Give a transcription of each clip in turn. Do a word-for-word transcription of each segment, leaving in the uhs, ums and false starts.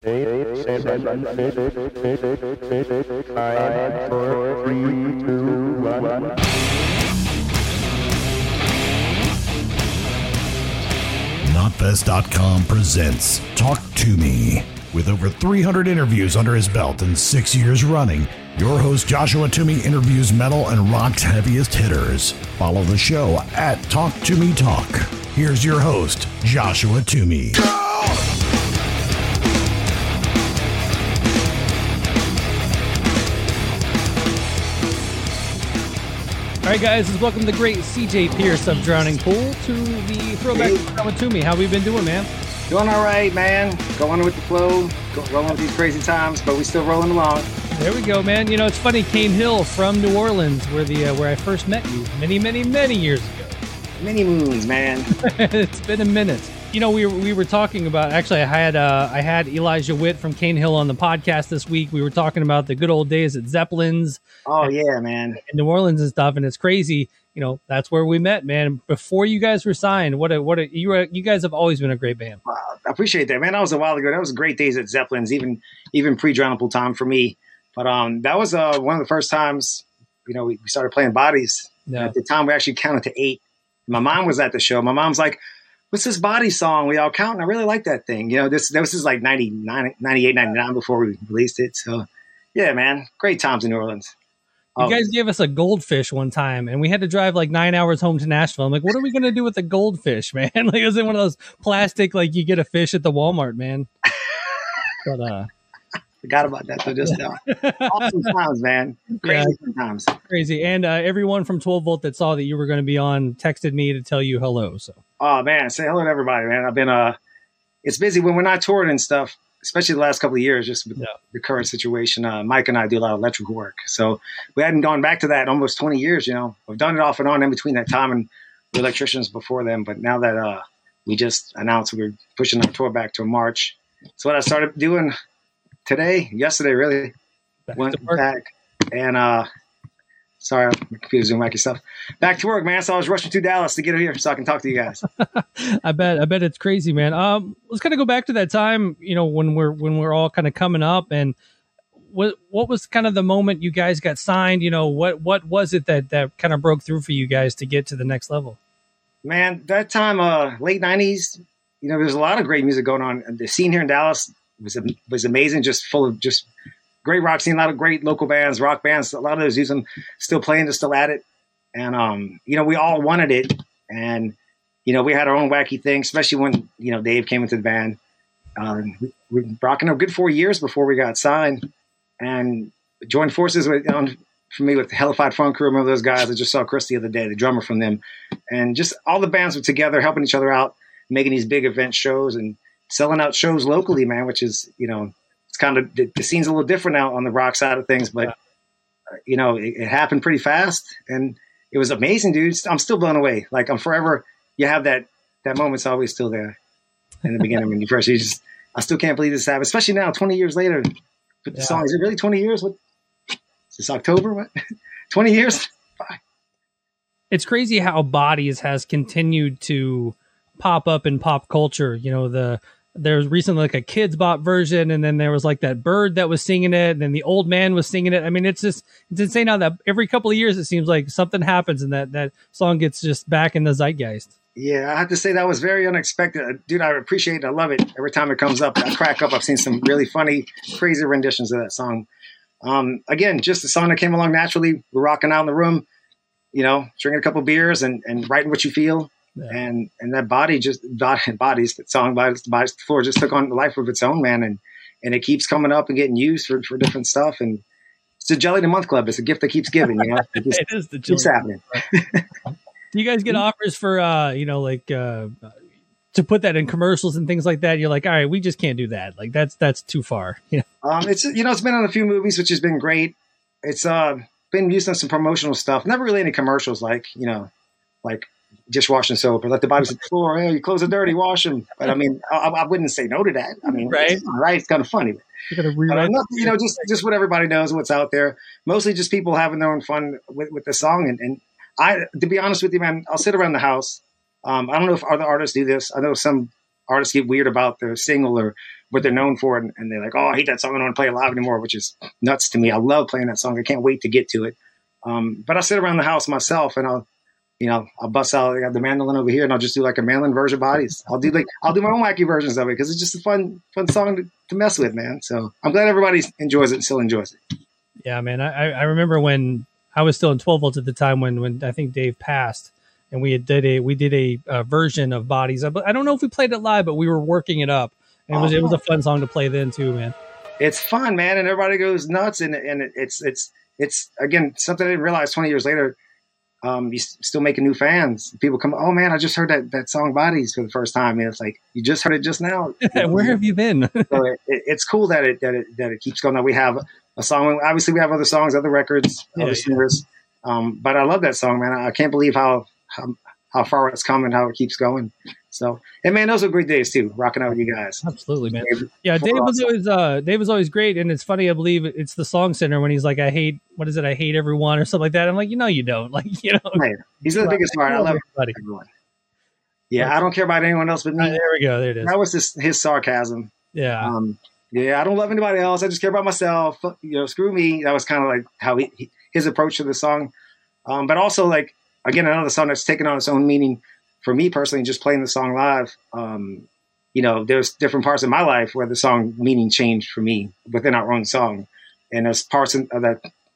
Eight, seven, six, six, six, five, four, three, two, one. Knotfest dot com presents Talk to Me. With over three hundred interviews under his belt and six years running, your host Joshua Toomey interviews metal and rock's heaviest hitters. Follow the show at Talk to Me Talk. Here's your host, Joshua Toomey. All right, guys, welcome to the great C J Pierce of Drowning Pool to the Throwback hey. to Me. How we been doing, man? Doing all right, man. Going with the flow, go, rolling with these crazy times, but we still rolling along. There we go, man. You know, it's funny, Cane Hill from New Orleans, where the uh, where I first met you many, many, many years ago. Many moons, man. It's been a minute. You know, we were, we were talking about, actually, I had uh, I had Elijah Witt from Cane Hill on the podcast this week. We were talking about the good old days at Zeppelin's. Oh, yeah, man. In New Orleans and stuff, and it's crazy. You know, that's where we met, man. Before you guys were signed, what a, what a, you were, you guys have always been a great band. Wow, I appreciate that, man. That was a while ago. That was great days at Zeppelin's, even even pre-Drowning Pool time for me. But um, that was uh, one of the first times, you know, we, we started playing Bodies. Yeah. At the time, we actually counted to eight. My mom was at the show. My mom's like, what's this Body song? We all count, and I really like that thing. You know, this this is like ninety-nine, ninety-eight, ninety-nine before we released it. So, yeah, man, great times in New Orleans. You oh. guys gave us a goldfish one time, and we had to drive like nine hours home to Nashville. I'm like, what are we going to do with the goldfish, man? Like, it was in one of those plastic, like you get a fish at the Walmart, man. But, uh, forgot about that. So just now. Awesome times, man. Crazy yeah, times. Crazy. And uh, everyone from twelve volt that saw that you were going to be on texted me to tell you hello. So. Oh man, say hello to everybody, man. I've been uh, it's busy when we're not touring and stuff, especially the last couple of years, just with yeah. the current situation. Uh, Mike and I do a lot of electrical work, so we hadn't gone back to that in almost twenty years. You know, we've done it off and on in between that time and the electricians before them. But now that uh, we just announced we we're pushing our tour back to March, so what I started doing today, yesterday, really back went back and uh. Sorry, I'm confusing Mikey stuff. Back to work, man. So I was rushing to Dallas to get here so I can talk to you guys. I bet, I bet it's crazy, man. Um, let's kind of go back to that time, you know, when we're when we're all kind of coming up, and what what was kind of the moment you guys got signed? You know, what what was it that that kind of broke through for you guys to get to the next level? Man, that time, uh, late nineties, you know, there's a lot of great music going on. The scene here in Dallas was was amazing, just full of just. Great rock scene, a lot of great local bands, rock bands. A lot of those use them, still playing, they're still at it. And, um, you know, we all wanted it. And, you know, we had our own wacky thing, especially when, you know, Dave came into the band. Um, we, we were rocking a good four years before we got signed and joined forces with, um, for me, with the Hellified Funk Crew. I remember those guys. I just saw Chris the other day, the drummer from them. And just all the bands were together, helping each other out, making these big event shows and selling out shows locally, man, which is, you know, it's kind of the, the scene's a little different now on the rock side of things, but uh, you know, it, it happened pretty fast and it was amazing, dude. I'm still blown away. Like I'm forever. You have that, that moment's always still there in the beginning when you first, you just, I still can't believe this happened, especially now, twenty years later with the yeah. song. Is it really twenty years? What is this, October? What? twenty years? Bye. It's crazy how Bodies has continued to pop up in pop culture. You know, the, there was recently like a Kids Bop version, and then there was like that bird that was singing it, and then the old man was singing it. I mean, it's just, it's insane how that every couple of years it seems like something happens and that, that song gets just back in the zeitgeist. Yeah, I have to say that was very unexpected. Dude, I appreciate it. I love it. Every time it comes up, I crack up. I've seen some really funny, crazy renditions of that song. Um, again, just a song that came along naturally. We're rocking out in the room, you know, drinking a couple beers and, and writing what you feel. Yeah. And and that body just bodies that song bodies, bodies the floor just took on a life of its own, man, and and it keeps coming up and getting used for, for different stuff. And it's a Jelly the Month Club. It's a gift that keeps giving, you know. It, just, it is the keeps happening. Do you guys get offers for uh you know like uh to put that in commercials and things like that? You're like, all right, we just can't do that. Like that's that's too far. Yeah. Um, it's you know it's been on a few movies, which has been great. It's uh been used on some promotional stuff. Never really any commercials like you know like. Just washing soap or let the bodies hit the floor. Hey, you clothes are dirty, wash them. But I mean, I, I wouldn't say no to that. I mean, right? It's, right? It's kind of funny. You gotta rewrite. But, you know, just just what everybody knows, what's out there. Mostly just people having their own fun with, with the song. And, and I, to be honest with you, man, I'll sit around the house. Um, I don't know if other artists do this. I know some artists get weird about their single or what they're known for, and, and they're like, "Oh, I hate that song. I don't want to play it live anymore," which is nuts to me. I love playing that song. I can't wait to get to it. Um, but I sit around the house myself, and I'll, you know, I'll bust out. I got the mandolin over here, and I'll just do like a mandolin version of Bodies. I'll do like I'll do my own wacky versions of it because it's just a fun, fun song to, to mess with, man. So I'm glad everybody enjoys it and still enjoys it. Yeah, man. I, I remember when I was still in twelve volts at the time when when I think Dave passed, and we had did a we did a, a version of Bodies. I, I don't know if we played it live, but we were working it up. And it was, it was a fun song to play then too, man. It's fun, man, and everybody goes nuts, and and it's it's it's again something I didn't realize twenty years later. Um, you still making new fans. People come, oh man, I just heard that that song Bodies for the first time, and it's like you just heard it just now. Where have you been? So it, it, it's cool that it that it that it keeps going. Now we have a song. Obviously, we have other songs, other records, Yeah, other yeah. singers. Um, but I love that song, man. I, I can't believe how, how how far it's come and how it keeps going. So, and man, those are great days too, rocking out with you guys. Absolutely, man. Dave, Yeah, Dave was awesome. always uh, Dave was always great, and it's funny. I believe it's the Song Center when he's like, "I hate what is it? I hate everyone" or something like that. I'm like, you know, you don't. Like, you know, Hey, he's the biggest part. I love everybody. everyone. Yeah, I don't care about anyone else but Uh, me. there we go. There it is. That was just his sarcasm. Yeah, Um, yeah, I don't love anybody else. I just care about myself. Fuck, you know, screw me. That was kind of like how he, he his approach to the song. Um, but also, like again, another song that's taken on its own meaning for me personally. Just playing the song live. Um, you know, there's different parts of my life where the song meaning changed for me within our own song, and there's parts of that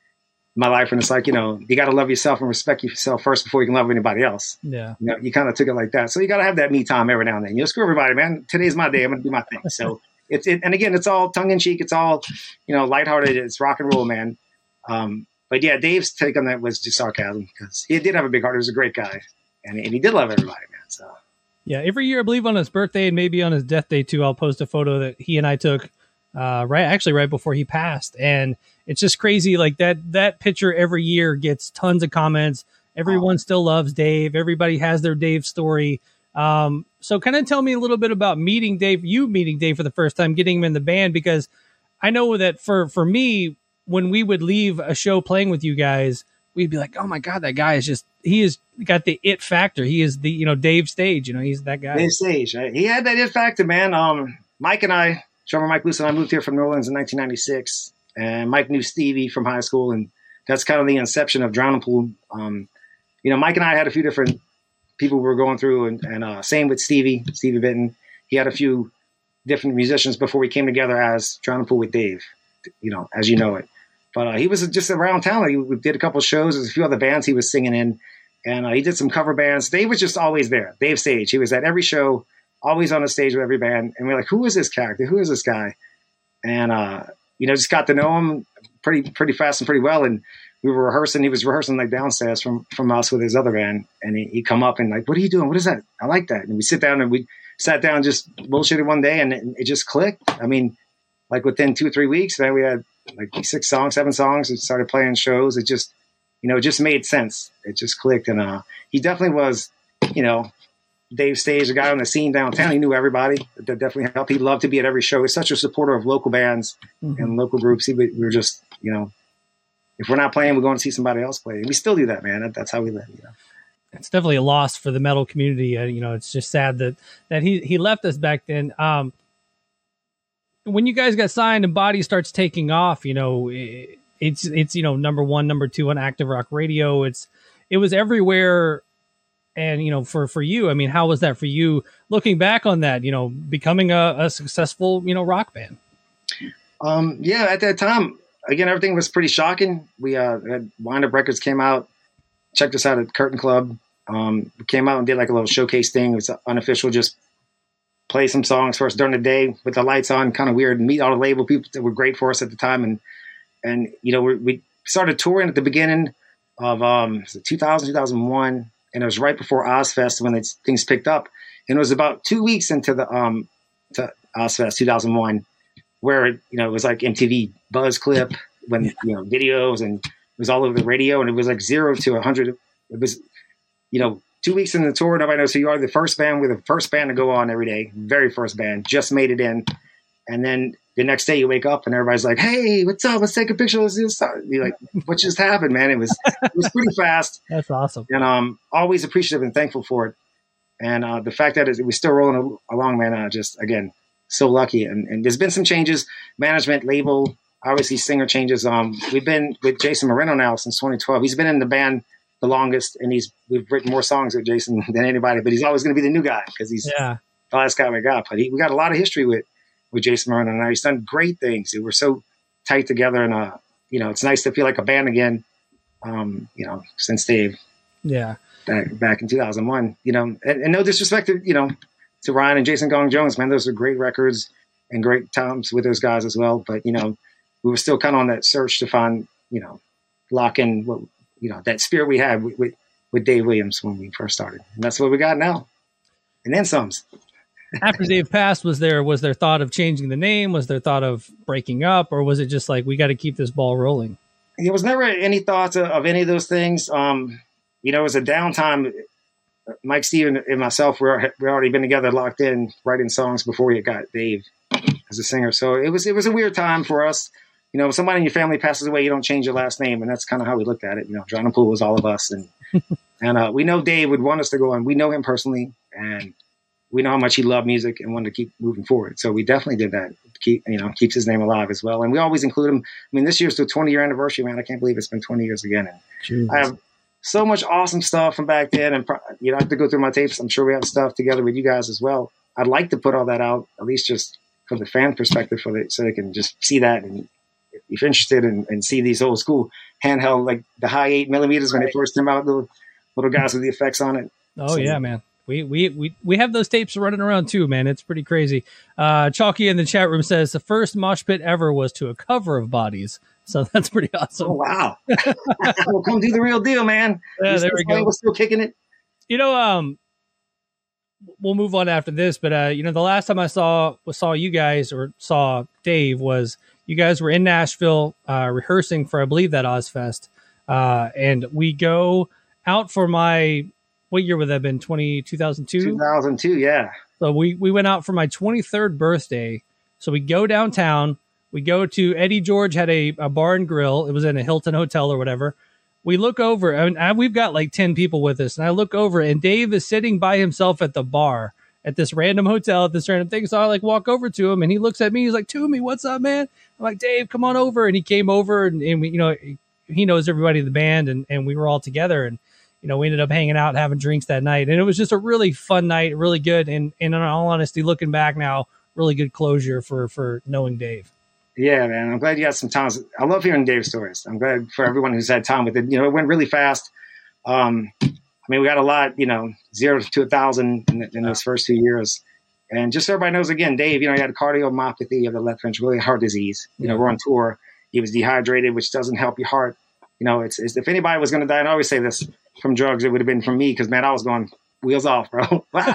my life, and it's like, you know, you got to love yourself and respect yourself first before you can love anybody else. yeah. You know, you kind of took it like that. So you got to have that me time every now and then. You know, screw everybody, man. Today's my day. I'm going to do my thing. So it's, it, and again, it's all tongue in cheek. It's all, you know, lighthearted. It's rock and roll, man. Um, but yeah, Dave's take on that was just sarcasm because he did have a big heart. He was a great guy, and, and he did love everybody, man. So Yeah, every year I believe on his birthday and maybe on his death day too, I'll post a photo that he and I took uh, right actually right before he passed, and it's just crazy. Like that that picture every year gets tons of comments. Everyone still loves Dave. Everybody has their Dave story. Um, so kind of tell me a little bit about meeting Dave, you meeting Dave for the first time, getting him in the band, because I know that for for me, when we would leave a show playing with you guys, we'd be like, oh my God, that guy is just, he has got the it factor. He is the, you know, Dave Stage, you know, he's that guy. Dave Stage, right? He had that it factor, man. Um, Mike and I, drummer Mike Luce and I moved here from New Orleans in nineteen ninety-six, and Mike knew Stevie from high school, and that's kind of the inception of Drowning Pool. Um, you know, Mike and I had a few different people we were going through, and, and uh, same with Stevie, Stevie Benton. He had a few different musicians before we came together as Drowning Pool with Dave, you know, as you know it. But uh, he was just around town. He we did a couple of shows. There's a few other bands he was singing in, and uh, he did some cover bands. Dave was just always there. Dave Stage. He was at every show, always on the stage with every band. And we're like, who is this character? Who is this guy? And, uh, you know, just got to know him pretty pretty fast and pretty well. And we were rehearsing. He was rehearsing like downstairs from, from us with his other band. And he, he'd come up and like, what are you doing? What is that? I like that. And we sit down and we sat down just bullshitted one day, and it, it just clicked. I mean, like within two or three weeks, man, we had like six songs, seven songs, and started playing shows. It just, you know, it just made sense. It just clicked. And uh, he definitely was, you know, Dave Stage, the guy on the scene downtown. He knew everybody. That definitely helped. He loved to be at every show. He's such a supporter of local bands Mhm. and local groups. He, we were just, you know, if we're not playing, we're going to see somebody else play. And we still do that, man. That, that's how we live. You know? It's definitely a loss for the metal community. Uh, you know, it's just sad that, that he, he left us back then. Um, when you guys got signed and Body starts taking off, you know, it, it's, it's, you know, number one, number two on Active Rock Radio. It's, it was everywhere. And, you know, for, for you, I mean, how was that for you looking back on that, you know, becoming a, a successful, you know, rock band? Um, yeah, at that time, again, everything was pretty shocking. We uh, had Wind Up Records came out, checked us out at Curtain Club. Um, we came out and did like a little showcase thing. It was unofficial, just play some songs for us during the day with the lights on, kind of weird, meet all the label people that were great for us at the time. And, and you know, we, we started touring at the beginning of um, two thousand, two thousand one, and it was right before Ozfest when it's, things picked up. And it was about two weeks into the um, to Ozfest two thousand one, where, you know, it was like M T V Buzz Clip when, you know, videos, and it was all over the radio, and it was like zero to a hundred. It was, you know, two weeks into the tour, nobody knows who you are. The first band, we're the first band to go on every day, very first band, just made it in. And then the next day you wake up and everybody's like, hey, what's up? Let's take a picture. Let's do this. You're like, what just happened, man? It was, it was pretty fast. That's awesome. And um, always appreciative and thankful for it. And uh, the fact that we're still rolling along, man, uh, just, again, so lucky. And, and there's been some changes, management, label, obviously singer changes. Um, we've been with Jason Moreno now since twenty twelve. He's been in the band the longest, and he's we've written more songs with Jason than anybody, but he's always going to be the new guy because he's yeah. the last guy we got. But he, we got a lot of history with, with Jason Moreno now. He's done great things. We're so tight together, and, uh, you know, it's nice to feel like a band again, um, you know, since Dave. Yeah. Back, back in two thousand one, you know, and, and no disrespect to, you know, to Ryan and Jason Gong Jones, man, those are great records and great times with those guys as well. But, you know, we were still kind of on that search to find, you know, lock in what, you know, that spirit we had with, with, with Dave Williams when we first started. And that's what we got now. And then some. After Dave passed, was there, was there thought of changing the name? Was there thought of breaking up, or was it just like, we got to keep this ball rolling? There was never any thoughts of, of any of those things. Um, You know, it was a downtime. Mike, Steven, and myself, we're we already been together, locked in, writing songs before we got Dave as a singer. So it was it was a weird time for us. You know, if somebody in your family passes away, you don't change your last name, and that's kind of how we looked at it. You know, John and Poole was all of us, and and uh, we know Dave would want us to go on. We know him personally, and we know how much he loved music and wanted to keep moving forward. So we definitely did that. Keep you know keeps his name alive as well, and we always include him. I mean, this year's the twenty year anniversary, man. I can't believe it's been twenty years again. And Jesus. I have so much awesome stuff from back then, and you know, I have to go through my tapes. I'm sure we have stuff together with you guys as well. I'd like to put all that out, at least just from the fan perspective, for it, so they can just see that. And if you're interested in, and see these old school handheld, like the high eight millimeters when they first came out, little little guys with the effects on it. Oh so, yeah, man. We, we we we have those tapes running around too, man. It's pretty crazy. Uh, Chalky in the chat room says the first mosh pit ever was to a cover of Bodies. So that's pretty awesome. Oh, wow. Well, come do the real deal, man. Yeah, there we go. We're still kicking it. You know, um, we'll move on after this, but, uh, you know, the last time I saw saw you guys or saw Dave was you guys were in Nashville uh, rehearsing for, I believe, that Ozfest. Uh, and we go out for my, what year would that have been? twenty, two thousand two? two thousand two, yeah. So we, we went out for my twenty-third birthday. So we go downtown. We go to Eddie George had a, a bar and grill. It was in a Hilton hotel or whatever. We look over, and I, we've got like ten people with us. And I look over, and Dave is sitting by himself at the bar at this random hotel at this random thing. So I like walk over to him, and he looks at me. He's like, "Toomey, what's up, man?" I'm like, "Dave, come on over." And he came over, and, and we, you know, he knows everybody in the band, and, and we were all together. And, you know, we ended up hanging out, having drinks that night. And it was just a really fun night, really good. And, and in all honesty, looking back now, really good closure for, for knowing Dave. Yeah, man. I'm glad you had some time. I love hearing Dave's stories. I'm glad for everyone who's had time with it. You know, it went really fast. Um, I mean, we got a lot, you know, zero to a thousand in, in those first two years. And just so everybody knows, again, Dave, you know, he had cardiomyopathy of the left ventricle, heart disease. You know, we're on tour. He was dehydrated, which doesn't help your heart. You know, it's, it's if anybody was going to die, and I always say this, from drugs, it would have been from me because, man, I was going wheels off, bro. Wow.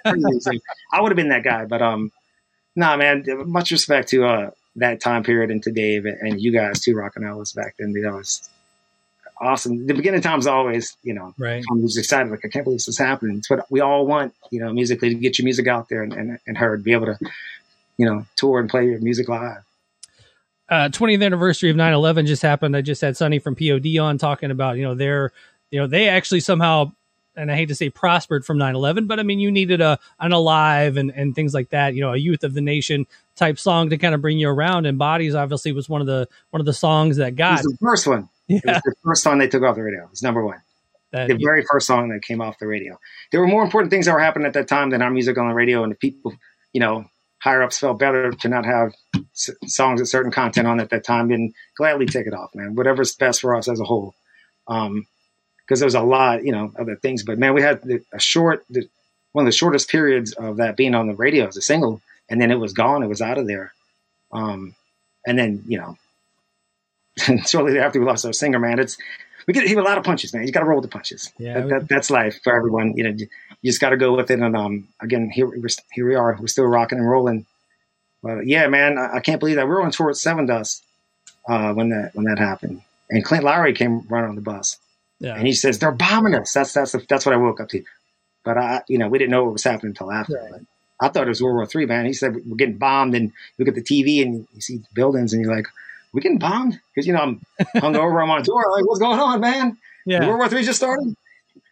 I would have been that guy. But, um, nah, man, much respect to uh, that time period and to Dave and you guys too, Rock and Ellis back then. That was awesome. The beginning times always, you know, right. I was excited. Like, I can't believe this is happening. It's what we all want, you know, musically, to get your music out there and, and, and heard, be able to, you know, tour and play your music live. Uh, twentieth anniversary of nine eleven just happened. I just had Sonny from P O D on talking about, you know, their, you know, they actually somehow, and I hate to say prospered from nine eleven, but I mean, you needed a, an Alive and, and things like that, you know, a Youth of the Nation type song to kind of bring you around. And Bodies obviously was one of the, one of the songs that got. It was the first one. Yeah. It was the first song they took off the radio. It was number one. That, the very first song that came off the radio. There were more important things that were happening at that time than our music on the radio. And the people, you know, higher ups felt better to not have s- songs with certain content on at that time, and gladly take it off, man. Whatever's best for us as a whole. Um, because there was a lot, you know, other things. But man, we had the, a short, the, one of the shortest periods of that being on the radio as a single, and then it was gone. It was out of there. Um, and then, you know, shortly after we lost our singer, man, it's we get hit a lot of punches, man. You got to roll with the punches. Yeah, that, that, that's life for everyone. You know, you, you just got to go with it. And um, again, here we're, here we are. We're still rocking and rolling. But yeah, man, I, I can't believe that we were on tour at Seven Dust uh, when that when that happened, and Clint Lowry came running on the bus. Yeah. And he says, they're bombing us. That's that's that's what I woke up to. But, I, you know, we didn't know what was happening until after. Right. But I thought it was World War Three, man. He said, we're getting bombed. And you look at the T V and you see buildings and you're like, we're getting bombed? Because, you know, I'm hungover, I'm on tour. Like, what's going on, man? Yeah. World War Three just started?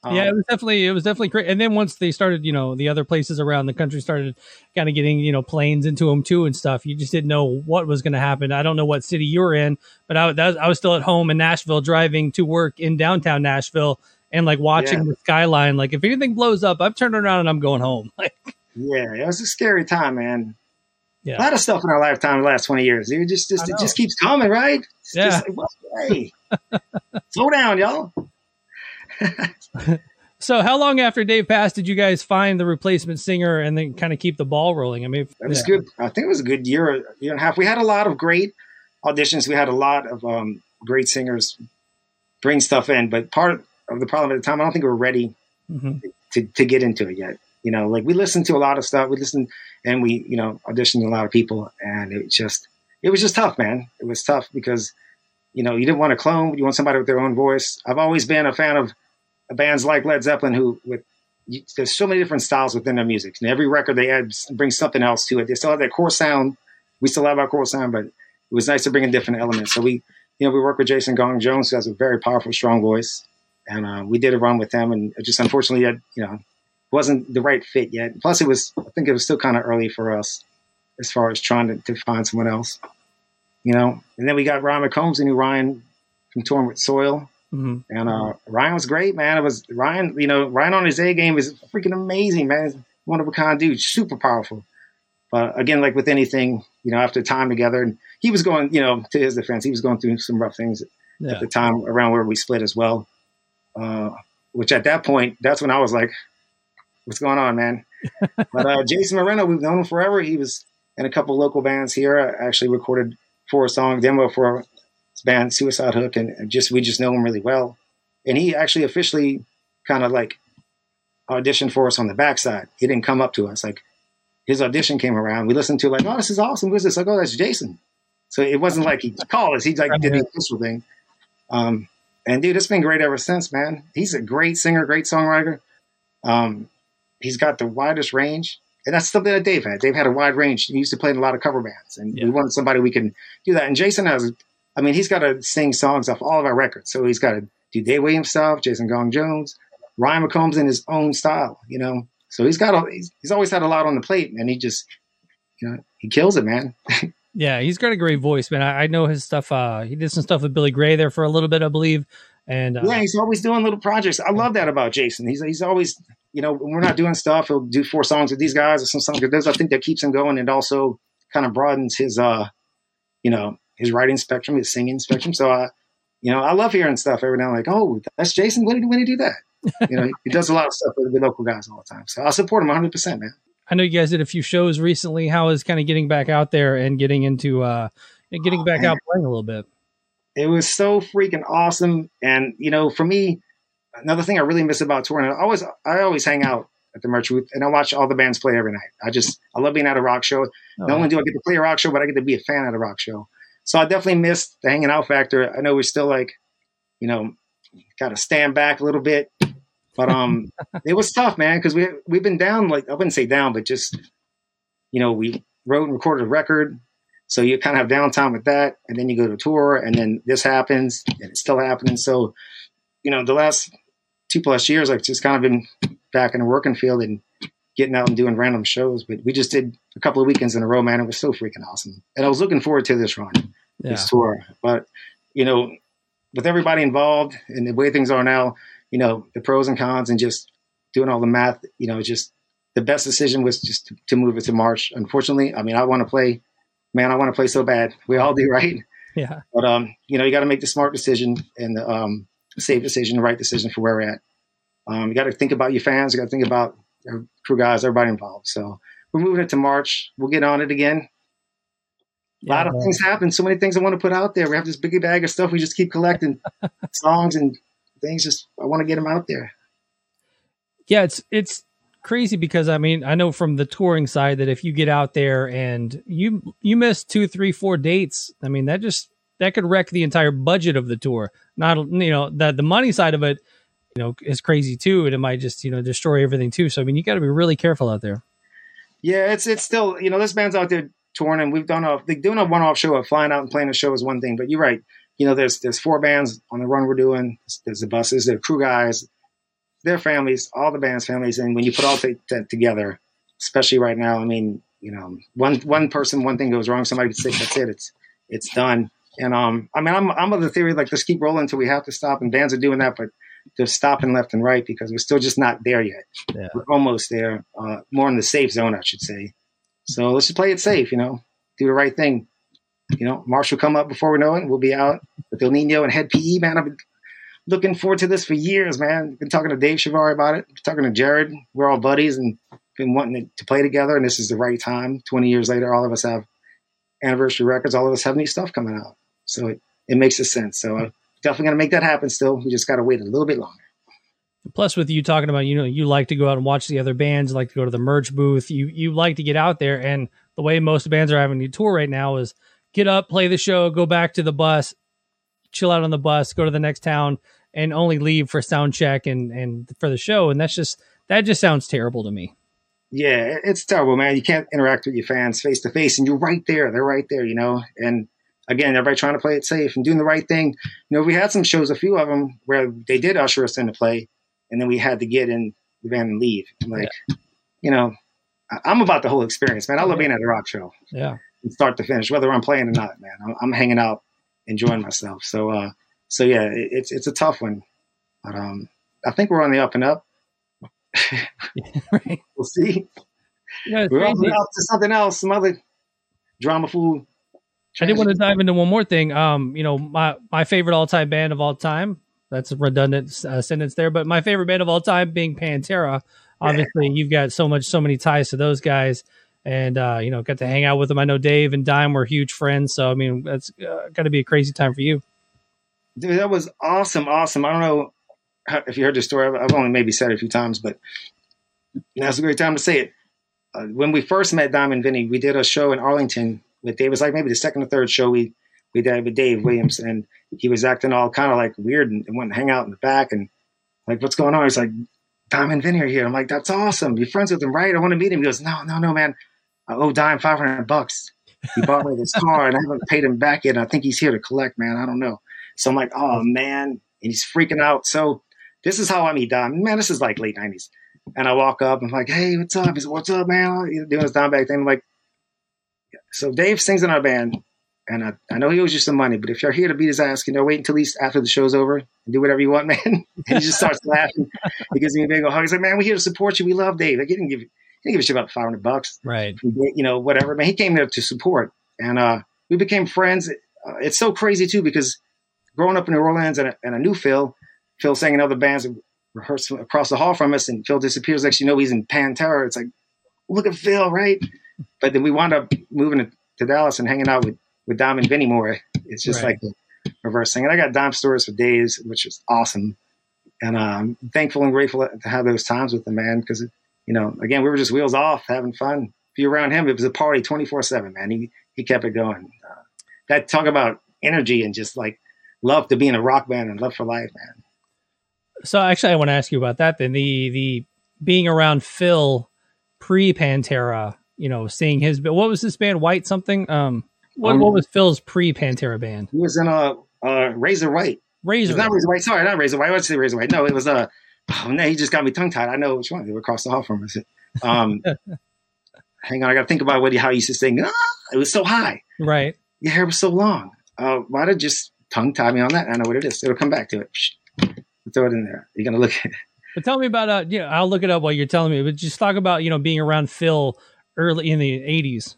Um, yeah, it was definitely it was definitely great. And then once they started, you know, the other places around the country started kind of getting, you know, planes into them too and stuff. You just didn't know what was going to happen. I don't know what city you were in, but I, that was, I was still at home in Nashville, driving to work in downtown Nashville, and like watching Yeah. the skyline. Like if anything blows up, I'm turning around and I'm going home. Like, yeah, it was a scary time, man. yeah, A lot of stuff in our lifetime in the last twenty years. It just, just I it know. just keeps coming, right? It's Yeah. just like, well, hey, slow down, y'all. So how long after Dave passed did you guys find the replacement singer and then kind of keep the ball rolling? I mean, That was yeah. good. I think it was a good year, year and a half. We had a lot of great auditions. We had a lot of um, great singers bring stuff in, but part of the problem at the time, I don't think we were ready Mhm. to, to get into it yet. You know, like we listened to a lot of stuff. We listened and we, you know, auditioned a lot of people, and it just, it was just tough, man. It was tough because, you know, you didn't want a clone. You want somebody with their own voice. I've always been a fan of bands like Led Zeppelin, who with you, there's so many different styles within their music, and every record they add brings something else to it. They still have that core sound. We still have our core sound, but it was nice to bring in different elements. So we, you know, we worked with Jason Gong Jones, who has a very powerful, strong voice, and uh, we did a run with him. And it just unfortunately, it, you know, wasn't the right fit yet. Plus, it was I think it was still kind of early for us as far as trying to, to find someone else, you know. And then we got Ryan McCombs, who knew Ryan from touring with Soil. Mhm. And uh, Ryan was great, man. It was Ryan, you know, Ryan on his A game is freaking amazing, man. He's one of a kind dude, super powerful. But again, like with anything, you know, after time together, and he was going, you know, to his defense, he was going through some rough things Yeah. at the time around where we split as well. Uh, which at that point, that's when I was like, what's going on, man? But uh, Jason Moreno, we've known him forever. He was in a couple local bands here. I actually recorded for a song demo for his band Suicide Hook, and, and just we just know him really well. And he actually officially kind of like auditioned for us on the backside. He didn't come up to us. Like his audition came around. We listened to it like, oh, this is awesome. Who's this? Like, oh, that's Jason. So it wasn't like he called us. He like did the official thing. Um, and dude, it's been great ever since, man. He's a great singer, great songwriter. Um, he's got the widest range. And that's something that Dave had. Dave had a wide range. He used to play in a lot of cover bands. And Yeah. we wanted somebody we can do that. And Jason has, I mean, he's got to sing songs off all of our records. So he's got to do Dave Williams stuff, Jason Gong Jones, Ryan McCombs in his own style, you know. So he's got, a, he's, he's always had a lot on the plate, and he just, you know, he kills it, man. Yeah, he's got a great voice, man. I, I know his stuff. Uh, he did some stuff with Billy Gray there for a little bit, I believe. And uh, Yeah, he's always doing little projects. I love that about Jason. He's he's always, you know, when we're not doing stuff, he'll do four songs with these guys or some songs with this. I think that keeps him going, and also kind of broadens his, uh, you know, his writing spectrum, his singing spectrum. So, uh, you know, I love hearing stuff every now and then, like, oh, that's Jason. When did, when did he do that? You know, he, he does a lot of stuff with the local guys all the time. So I support him one hundred percent, man. I know you guys did a few shows recently. How is kind of getting back out there and getting into uh, getting Oh, back man. out playing a little bit? It was so freaking awesome. And, you know, for me, another thing I really miss about touring, I always, I always hang out at the Merch Booth and I watch all the bands play every night. I just, I love being at a rock show. Oh, Not only do I get to play a rock show, but I get to be a fan at a rock show. So I definitely missed the hanging out factor. I know we're still like, you know, got to stand back a little bit, but um, it was tough, man. Cause we, we've been down, like, I wouldn't say down, but just, you know, we wrote and recorded a record. So you kind of have downtime with that, and then you go to tour, and then this happens, and it's still happening. So, you know, the last two plus years, I've just kind of been back in the working field and getting out and doing random shows. But we just did a couple of weekends in a row, man. It was so freaking awesome. And I was looking forward to this run, Yeah. this tour. But, you know, with everybody involved and the way things are now, you know, the pros and cons and just doing all the math, you know, just the best decision was just to, to move it to March. Unfortunately, I mean, I want to play. Man, I want to play so bad. We all do, right? Yeah. But, um, you know, you got to make the smart decision and the um, safe decision, the right decision for where we're at. Um, you got to think about your fans. You got to think about your crew guys, everybody involved. So we're moving it to March. We'll get on it again. A lot Yeah, of man. things happen. So many things I want to put out there. We have this big bag of stuff. We just keep collecting songs and things. Just I want to get them out there. Yeah, it's it's crazy because I mean I know from the touring side that if you get out there and you you miss two, three, four dates, I mean that just that could wreck the entire budget of the tour. Not you know the the money side of it, you know, is crazy too, and it might just you know destroy everything too. So I mean you got to be really careful out there. Yeah, it's it's still, you know, this band's out there touring, and we've done a like doing a one off show of flying out and playing a show is one thing, but you're right. You know, there's there's four bands on the run we're doing. There's the buses, the crew guys. they're families, all the band's families. And when you put all t- that together, especially right now, I mean, you know, one one person, one thing goes wrong, somebody gets sick, that's it. It's it's done. And um, I mean, I'm I'm of the theory like let's keep rolling until we have to stop. And bands are doing that, but they're stopping left and right because we're still just not there yet. Yeah. We're almost there, uh, more in the safe zone, I should say. So let's just play it safe, you know, do the right thing. You know, March will come up before we know it. We'll be out with El Nino and Head P E, man. I've been looking forward to this for years, man. Been talking to Dave Shavari about it. Been talking to Jared. We're all buddies and been wanting to play together. And this is the right time. twenty years later, all of us have anniversary records. All of us have new stuff coming out. So it, it makes a sense. So uh, definitely going to make that happen still. We just got to wait a little bit longer. Plus, with you talking about, you know, you like to go out and watch the other bands, you like to go to the merch booth. You you like to get out there. And the way most bands are having to tour right now is get up, play the show, go back to the bus, chill out on the bus, go to the next town, and only leave for sound check and, and for the show. And that's just, that just sounds terrible to me. Yeah, it's terrible, man. You can't interact with your fans face to face, and you're right there. They're right there, you know. And again, everybody trying to play it safe and doing the right thing. You know, we had some shows, a few of them, where they did usher us into play, and then we had to get in the van and leave. Like, yeah. you know, I'm about the whole experience, man. I love being at a rock show. Yeah. From start to finish, whether I'm playing or not, man. I'm, I'm hanging out, enjoying myself. So, uh, so yeah, it, it's it's a tough one, but um, I think we're on the up and up. Right. We'll see. Yeah, we're up, up to something else, some other drama food. I did want to dive into one more thing. Um, you know, my my favorite all time band of all time. That's a redundant uh, sentence there, but my favorite band of all time being Pantera. Obviously, yeah. You've got so much, so many ties to those guys. And, uh, you know, got to hang out with them. I know Dave and Dime were huge friends. So, I mean, that's uh, got to be a crazy time for you. Dude, that was awesome. Awesome. I don't know if you heard the story. I've only maybe said it a few times, but now's a great time to say it. Uh, when we first met Dime and Vinny, we did a show in Arlington with Dave. It was like maybe the second or third show we, we did with Dave Williams. And he was acting all kind of like weird and, and wanted to hang out in the back. And like, what's going on? He's like, Dime and Vinny are here. I'm like, that's awesome. You're friends with them, right? I want to meet him. He goes, no, no, no, man. I owe Dime five hundred bucks. He bought me this car and I haven't paid him back yet. And I think he's here to collect, man. I don't know. So I'm like, oh, man. And he's freaking out. So this is how I meet Dime. Man, this is like late nineties. And I walk up. I'm like, hey, what's up? He's like, what's up, man? He's doing his Dimebag thing. I'm like, so Dave sings in our band. And I, I know he owes you some money. But if you're here to beat his ass, you know, wait until least after the show's over and do whatever you want, man. And he just starts laughing. He gives me a big old hug. He's like, man, we're here to support you. We love Dave. Like, he didn't give He didn't give a shit about five hundred bucks. Right. You know, whatever. But he came there to support. And uh, we became friends. Uh, it's so crazy, too, because growing up in New Orleans and, and I knew Phil, Phil sang in other bands and rehearsed across the hall from us, and Phil disappears. Next, you know, he's in Pantera. It's like, look at Phil, right? But then we wound up moving to, to Dallas and hanging out with, with Dime and Vinny more. It's just right. like the reverse thing. And I got Dime stories for days, which is awesome. And uh, I'm thankful and grateful to have those times with the man because, you know, again, we were just wheels off, having fun. If you're around him, it was a party twenty-four seven, man. He he kept it going. Uh, that talk about energy and just like love to be in a rock band and love for life, man. So actually, I want to ask you about that then. The the being around Phil pre-Pantera, you know, seeing his, what was this band, White something? Um, what, um, what was Phil's pre-Pantera band? He was in a, a Razor White. Razor Not Razor White. Sorry, not Razor White. I would say Razor White. No, it was a. Uh, oh no, he just got me tongue tied. I know which one. They were across the hall from us. Um, hang on, I got to think about what he, how he used to sing. Ah, it was so high. Right. Your hair was so long. Uh, why did just tongue tie me on that? I know what it is. It'll come back to it. Throw it in there. You're gonna look at it. But tell me about. Uh, yeah, I'll look it up while you're telling me. But just talk about, you know, being around Phil early in the eighties.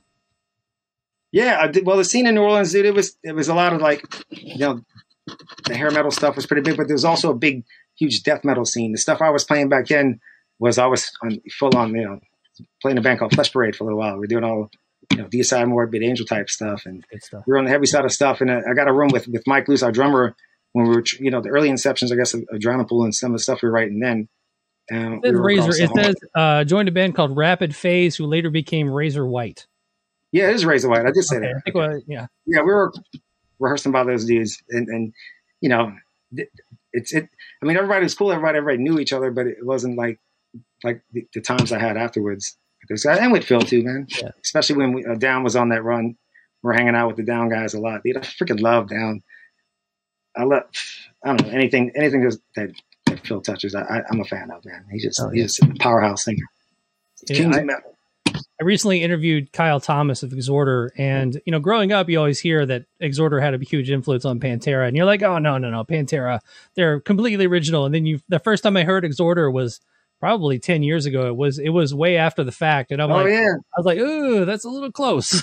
Yeah, I did, well, the scene in New Orleans, dude, it was it was a lot of like, you know, the hair metal stuff was pretty big, but there was also a big, huge death metal scene. The stuff I was playing back then was I was on, full on, you know, playing a band called Flesh Parade for a little while. We were doing all, you know, Deicide, Morbid Angel type stuff, and stuff. We were on the heavy side of stuff. And I got a room with with Mike Luce, our drummer, when we were, you know, the early inceptions, I guess, of Adrenaline Pool and some of the stuff we were writing then. Um, it says, we Razor, it says uh, joined a band called Rapid Phase, who later became Razor White. Yeah, it is Razor White. I did say okay, that. I think, well, yeah, yeah, we were rehearsing by those dudes, and and you know, it's it. I mean, everybody was cool. Everybody, everybody knew each other, but it wasn't like like the, the times I had afterwards. And with Phil too, man. Yeah. Especially when we, uh, Down was on that run, we're hanging out with the Down guys a lot. Dude, I freaking love Down. I love. I don't know anything. Anything that that Phil touches, I, I, I'm a fan of, man. He's just Oh, yeah. he's just a powerhouse singer. Yeah, Kings I- of metal. I recently interviewed Kyle Thomas of Exhorder, and you know, growing up, you always hear that Exhorder had a huge influence on Pantera, and you're like, oh no, no, no, Pantera, they're completely original. And then you, the first time I heard Exhorder was probably ten years ago. It was, it was way after the fact, and I'm Oh like, yeah, I was like, ooh, that's a little close.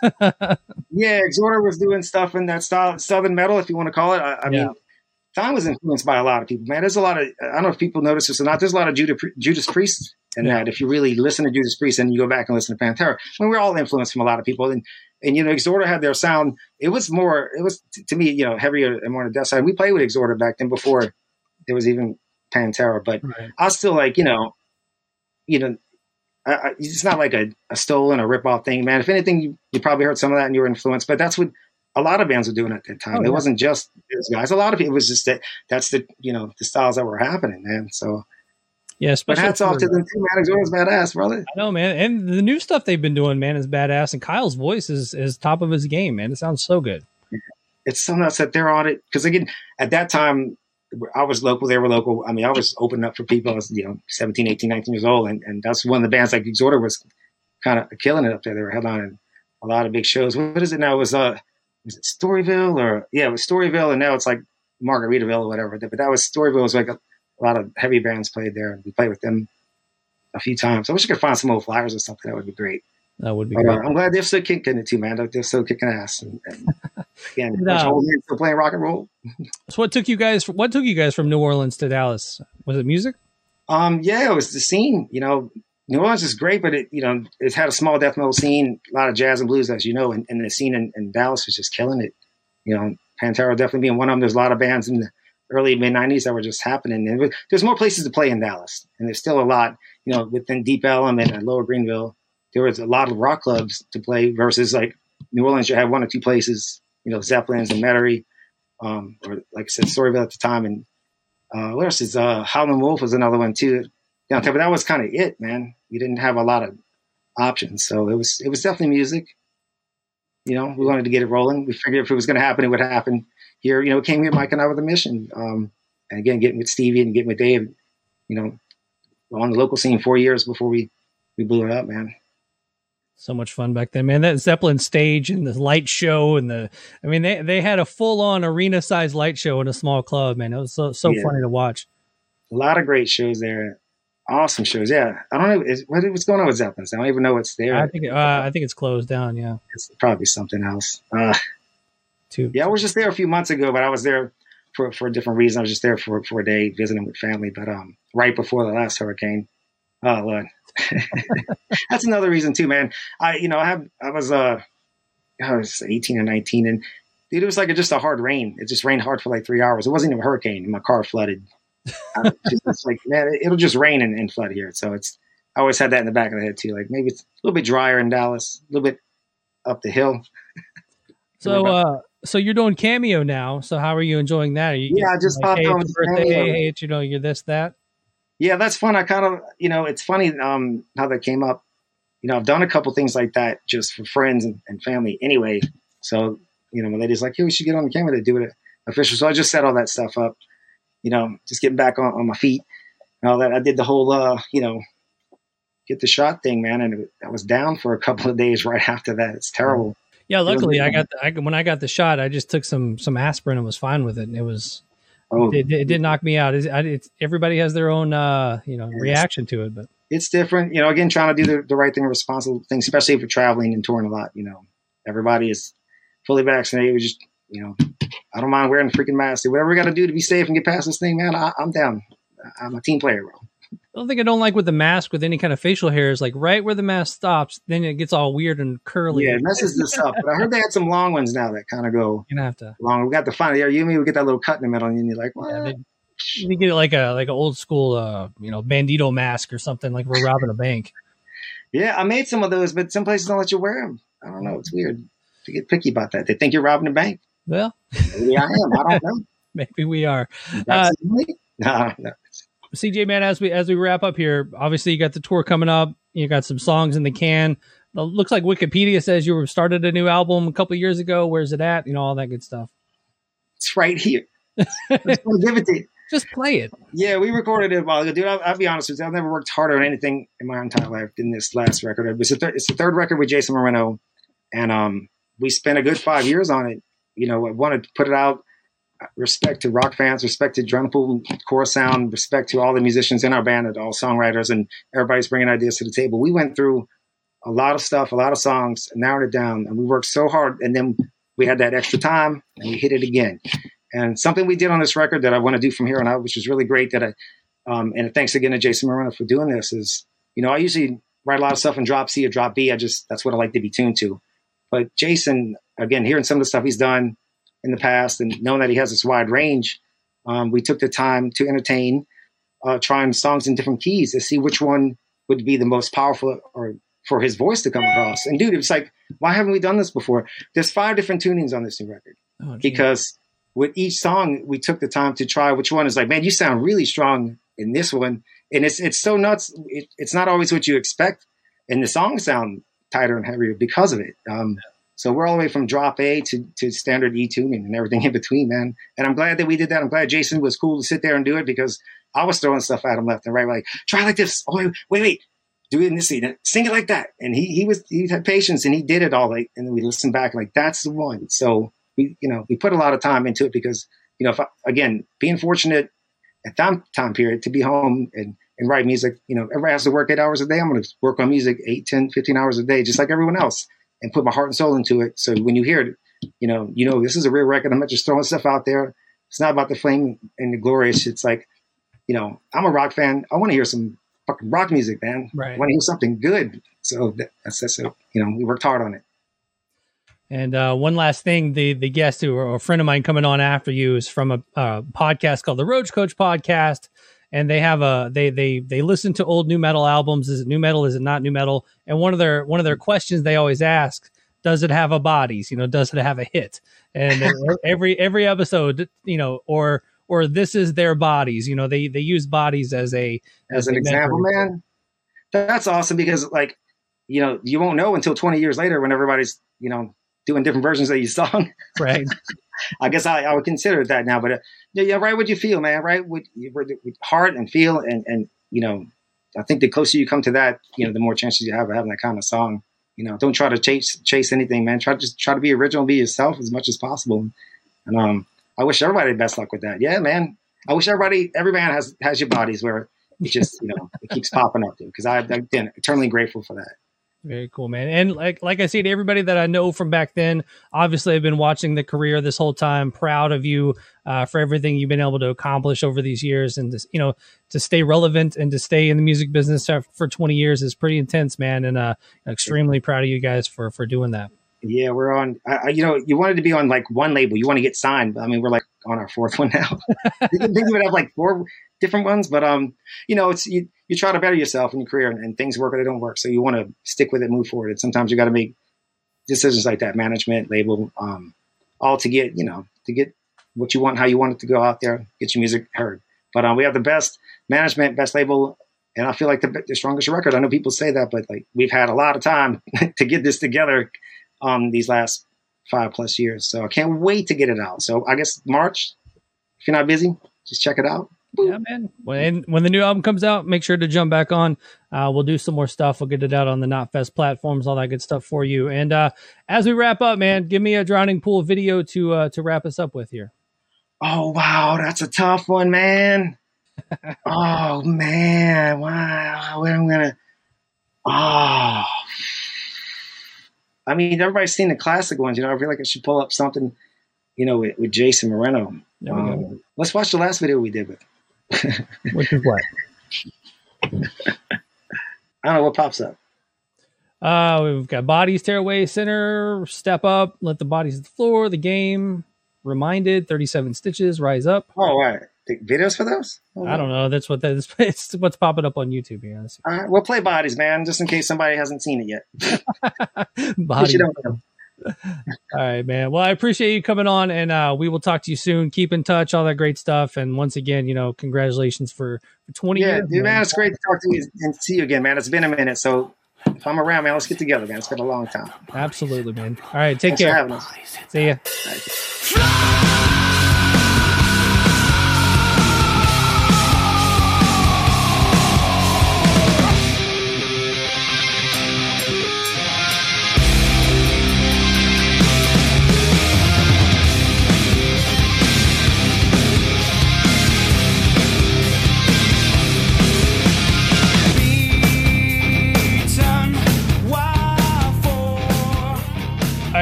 yeah. Exhorder was doing stuff in that style, Southern metal, if you want to call it. I, I Yeah. mean, Tom was influenced by a lot of people, man. There's a lot of, I don't know if people notice this or not. There's a lot of Judas, Judas Priest in Yeah. that. If you really listen to Judas Priest and you go back and listen to Pantera, I mean, we're all influenced from a lot of people. And, and you know, Exhorder had their sound. It was more, it was t- to me, you know, heavier and more on the death side. We played with Exhorder back then before there was even Pantera, but Right. I was still like, you know, you know, I, I, it's not like a, a stolen or rip off thing, man. If anything, you, you probably heard some of that and you were influenced, but that's what a lot of bands were doing at that time. Oh, It yeah. wasn't just those guys. A lot of people, it was just that that's the, you know, the styles that were happening, man. So, Yeah, but especially hats off for- to them too, man. Exhorder's badass, brother. I know, man, and the new stuff they've been doing, man, is badass. And Kyle's voice is is top of his game, man. It sounds so good. It's something else that they're on it. Cause again, at that time, I was local, they were local. I mean, I was opening up for people. I was, you know, seventeen, eighteen, nineteen years old. And, and that's one of the bands like Exhorder was kind of killing it up there. They were headlining a lot of big shows. What is it now? It was, uh, was it Storyville or, yeah, it was Storyville. And now it's like Margaritaville or whatever. But that was, Storyville was like a, a lot of heavy bands played there. We played with them a few times. I wish I could find some old flyers or something. That would be great. That would be But, uh, great. I'm glad they're still kicking it too, man. They're still kicking ass. And, and again, And, bunch of uh, old men still playing rock and roll. So, what took you guys? What took you guys from New Orleans to Dallas? Was it music? Um, yeah, it was the scene. You know, New Orleans is great, but it, you know, it had a small death metal scene, a lot of jazz and blues, as you know, and, and the scene in, in Dallas was just killing it. You know, Pantera definitely being one of them. There's a lot of bands in the early mid nineties that were just happening, and there's more places to play in Dallas, and there's still a lot. You know, within Deep Ellum and Lower Greenville, there was a lot of rock clubs to play versus like New Orleans. You had one or two places. You know, Zeppelin's and Metairie, um, or like I said, Storyville at the time, and uh, what else is uh, Howlin' Wolf was another one too. Downtown, but that was kind of it, man. You didn't have a lot of options, so it was it was definitely music. You know, we wanted to get it rolling. We figured if it was going to happen, it would happen here. You know, it came here, Mike and I, with a mission. Um, and again, getting with Stevie and getting with Dave. You know, on the local scene four years before we we blew it up, man. So much fun back then, man. That Zeppelin stage and the light show and the, I mean, they, they had a full on arena sized light show in a small club, man. It was so, so Yeah. funny to watch. A lot of great shows there. Awesome shows. Yeah. I don't know. Is, what, what's going on with Zeppelin? I don't even know what's there. I think, uh, I think it's closed down. Yeah. It's probably something else. Uh, Too. yeah, I was just there a few months ago, but I was there for, for a different reason. I was just there for, for a day visiting with family, but um, right before the last hurricane. Oh, Lord. That's another reason too, man. I, you know, I have, I was, uh, I was eighteen or nineteen, and dude, it was like a, just a hard rain. It just rained hard for like three hours. It wasn't even a hurricane, and my car flooded. I just, it's like, man, it'll just rain and, and flood here. So it's, I always had that in the back of the head too. Like maybe it's a little bit drier in Dallas, a little bit up the hill. So, uh, so you're doing Cameo now. So how are you enjoying that? Are you Yeah, I just like, popped hey, on it's with your birthday. Cameo. Hey, it's, you know, you're this, that. Yeah, that's fun. I kind of, you know, it's funny um, how that came up. You know, I've done a couple things like that just for friends and, and family anyway. So, you know, my lady's like, hey, we should get on the camera to do it official. So I just set all that stuff up, you know, just getting back on, on my feet and all that. I did the whole, uh, you know, get the shot thing, man. And it, I was down for a couple of days right after that. It's terrible. Yeah. Luckily I Yeah. got, the, I, when I got the shot, I just took some, some aspirin and was fine with it. And it was, Oh, it, it did knock me out. It's, I, it's, everybody has their own, uh, you know, reaction to it, but it's different. You know, again, trying to do the, the right thing, a responsible thing, especially if you're traveling and touring a lot. You know, everybody is fully vaccinated. We just, you know, I don't mind wearing the freaking mask. Do whatever we got to do to be safe and get past this thing, man. I, I'm down. I'm a team player, bro. the only thing I don't like with the mask with any kind of facial hair is like right where the mask stops, then it gets all weird and curly. Yeah, it messes this up. But I heard they had some long ones now that kind of go You're gonna have to, long. We got the final. Yeah, you and me, we get that little cut in the middle, and you're like, what? yeah, they, you get like a, like an old school, uh, you know, bandito mask or something like we're robbing a bank. Yeah, I made some of those, but some places don't let you wear them. I don't know. It's weird. They get picky about that. They think you're robbing a bank. Well, Maybe I am. I don't know. maybe we are. Uh, That's me. No, no. C J, man, as we as we wrap up here, obviously you got the tour coming up. You got some songs in the can. It looks like Wikipedia says you started a new album a couple of years ago. Where's it at? You know, all that good stuff. It's right here. I'm just gonna give it to you. Just play it. Yeah, we recorded it a while ago. Dude, I'll, I'll be honest with you. I've never worked harder on anything in my entire life than this last record. It was a th- it's the third record with Jason Moreno, and um, we spent a good five years on it. You know, I wanted to put it out. Respect to rock fans, respect to Drumpool Core Sound, respect to all the musicians in our band and all songwriters, and everybody's bringing ideas to the table. We went through a lot of stuff, a lot of songs, narrowed it down, and we worked so hard. And then we had that extra time, and we hit it again. And something we did on this record that I want to do from here on out, which is really great that I, um, and thanks again to Jason Moreno for doing this, is, you know, I usually write a lot of stuff in drop C or drop B. I just, that's what I like to be tuned to. But Jason, again, hearing some of the stuff he's done in the past and knowing that he has this wide range, um, we took the time to entertain, uh, trying songs in different keys to see which one would be the most powerful or for his voice to come across. And dude, it was like, why haven't we done this before? There's five different tunings on this new record oh, because with each song, we took the time to try which one is like, man, you sound really strong in this one. And it's, it's so nuts. It, it's not always what you expect. And the songs sound tighter and heavier because of it. Um, So we're all the way from drop A to, to standard E tuning and everything in between, man. And I'm glad that we did that. I'm glad Jason was cool to sit there and do it because I was throwing stuff at him left and right. Like, try like this. Oh, wait, wait, wait. Do it in this scene. Sing it like that. And he he was he had patience and he did it all. Like, and then we listened back like, that's the one. So we, you know, we put a lot of time into it because, you know, if I, again, being fortunate at that time period to be home and, and write music, you know, everybody has to work eight hours a day. I'm going to work on music eight, ten, fifteen hours a day, just like everyone else. And put my heart and soul into it. So when you hear it, you know, you know, this is a real record. I'm not just throwing stuff out there. It's not about the flame and the glory. It's like, you know, I'm a rock fan. I want to hear some fucking rock music, man. Right. I want to hear something good. So that's, that's it. You know, we worked hard on it. And uh, one last thing, the the guest who, or a friend of mine coming on after you is from a, a podcast called the Roach Coach Podcast. And they have a they they they listen to old new metal albums. Is it new metal? Is it not new metal? And one of their one of their questions they always ask: does it have a bodies? You know, does it have a hit? And every every episode, you know, or or this is their bodies. You know, they they use bodies as a as, as an example, man. That's awesome because, like, you know, you won't know until twenty years later when everybody's, you know, doing different versions of your song. Right. I guess I, I would consider it that now, but uh, yeah, yeah, right. What you feel, man, right? With, with heart and feel, and and you know, I think the closer you come to that, you know, the more chances you have of having that kind of song. You know, don't try to chase chase anything, man. Try to just try to be original, be yourself as much as possible. And um, I wish everybody the best luck with that. Yeah, man. I wish everybody, every band has has your bodies where it just, you know, it keeps popping up there because I've been eternally grateful for that. Very cool, man. And like like I say to everybody that I know from back then, obviously I've been watching the career this whole time. Proud of you uh, for everything you've been able to accomplish over these years, and to, you know, to stay relevant and to stay in the music business for twenty years is pretty intense, man. And uh, extremely proud of you guys for for doing that. Yeah, we're on. I, you know, you wanted to be on like one label. You want to get signed. I mean, we're like on our fourth one now. I think we would have like four different ones, but um, you know, it's you. You try to better yourself in your career, and, and things work or they don't work. So you want to stick with it, move forward. And sometimes you got to make decisions like that, management, label, um, all to get, you know, to get what you want, how you want it to go out there, get your music heard. But um, we have the best management, best label, and I feel like the, the strongest record. I know people say that, but like we've had a lot of time to get this together um, these last five plus years. So I can't wait to get it out. So I guess March, if you're not busy, just check it out. Yeah, man. When when the new album comes out, make sure to jump back on. Uh, we'll do some more stuff. We'll get it out on the Knotfest platforms, all that good stuff for you. And uh, as we wrap up, man, give me a Drowning Pool video to uh, to wrap us up with here. Oh, wow. That's a tough one, man. Oh, man. Wow. What I'm going to... Oh. I mean, everybody's seen the classic ones. You know, I feel like I should pull up something, you know, with, with Jason Moreno. Um, let's watch the last video we did with Which is what? I don't know what pops up. Uh, we've got Bodies, Tear Away, Center, Step Up, Let the Bodies hit the Floor, The Game, Reminded, thirty-seven Stitches, Rise Up. Oh, all right. The videos for those? Oh, I don't know. That's what that is. It's what's popping up on YouTube here. Let's see. All right, we'll play Bodies, man, just in case somebody hasn't seen it yet. Bodies. You don't know. All right, man. Well, I appreciate you coming on, and uh, we will talk to you soon. Keep in touch, all that great stuff. And once again, you know, congratulations for, for twenty yeah, years. Dude, man, it's great to talk to you and see you again, man. It's been a minute. So if I'm around, man, let's get together, man. It's been a long time. Absolutely, man. All right, take Thanks care. For having us. See ya. Right.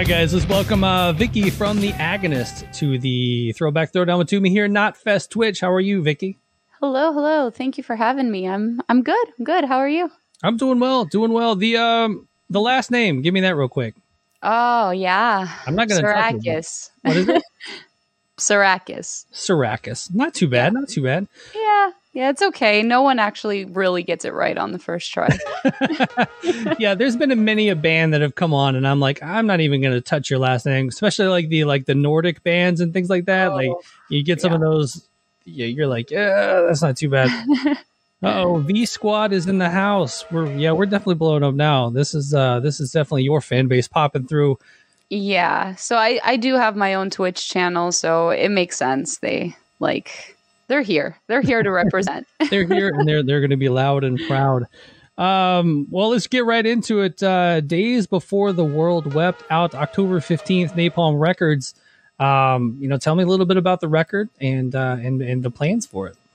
right, guys, let's welcome uh, Vicky from The Agonist to the Throwback Throwdown with Toomey here, Knotfest Twitch. How are you, Vicky? Hello, hello. Thank you for having me. I'm I'm good. I'm good. How are you? I'm doing well, doing well. The um the last name, give me that real quick. Oh yeah, I'm not going to touch it. Syracuse. What is it? Syracuse. Syracuse. Not too bad. Not too bad. Yeah, yeah. It's okay. No one actually really gets it right on the first try. Yeah, there's been a many a band that have come on, and I'm like, I'm not even going to touch your last name, especially like the like the Nordic bands and things like that. Oh, like you get some yeah. of those. Yeah, you're like, yeah, that's not too bad. Oh, V Squad is in the house. We're yeah, we're definitely blowing up now. This is uh this is definitely your fan base popping through. Yeah. So I I do have my own Twitch channel, so it makes sense. They like they're here. They're here to represent. They're here and they're they're going to be loud and proud. Um, well, let's get right into it. Uh, Days Before the World Wept, out October fifteenth, Napalm Records. Um, you know, tell me a little bit about the record and uh, and and the plans for it.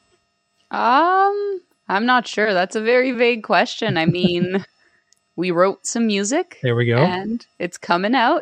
Um, I'm not sure. That's a very vague question. I mean, we wrote some music. There we go. And it's coming out.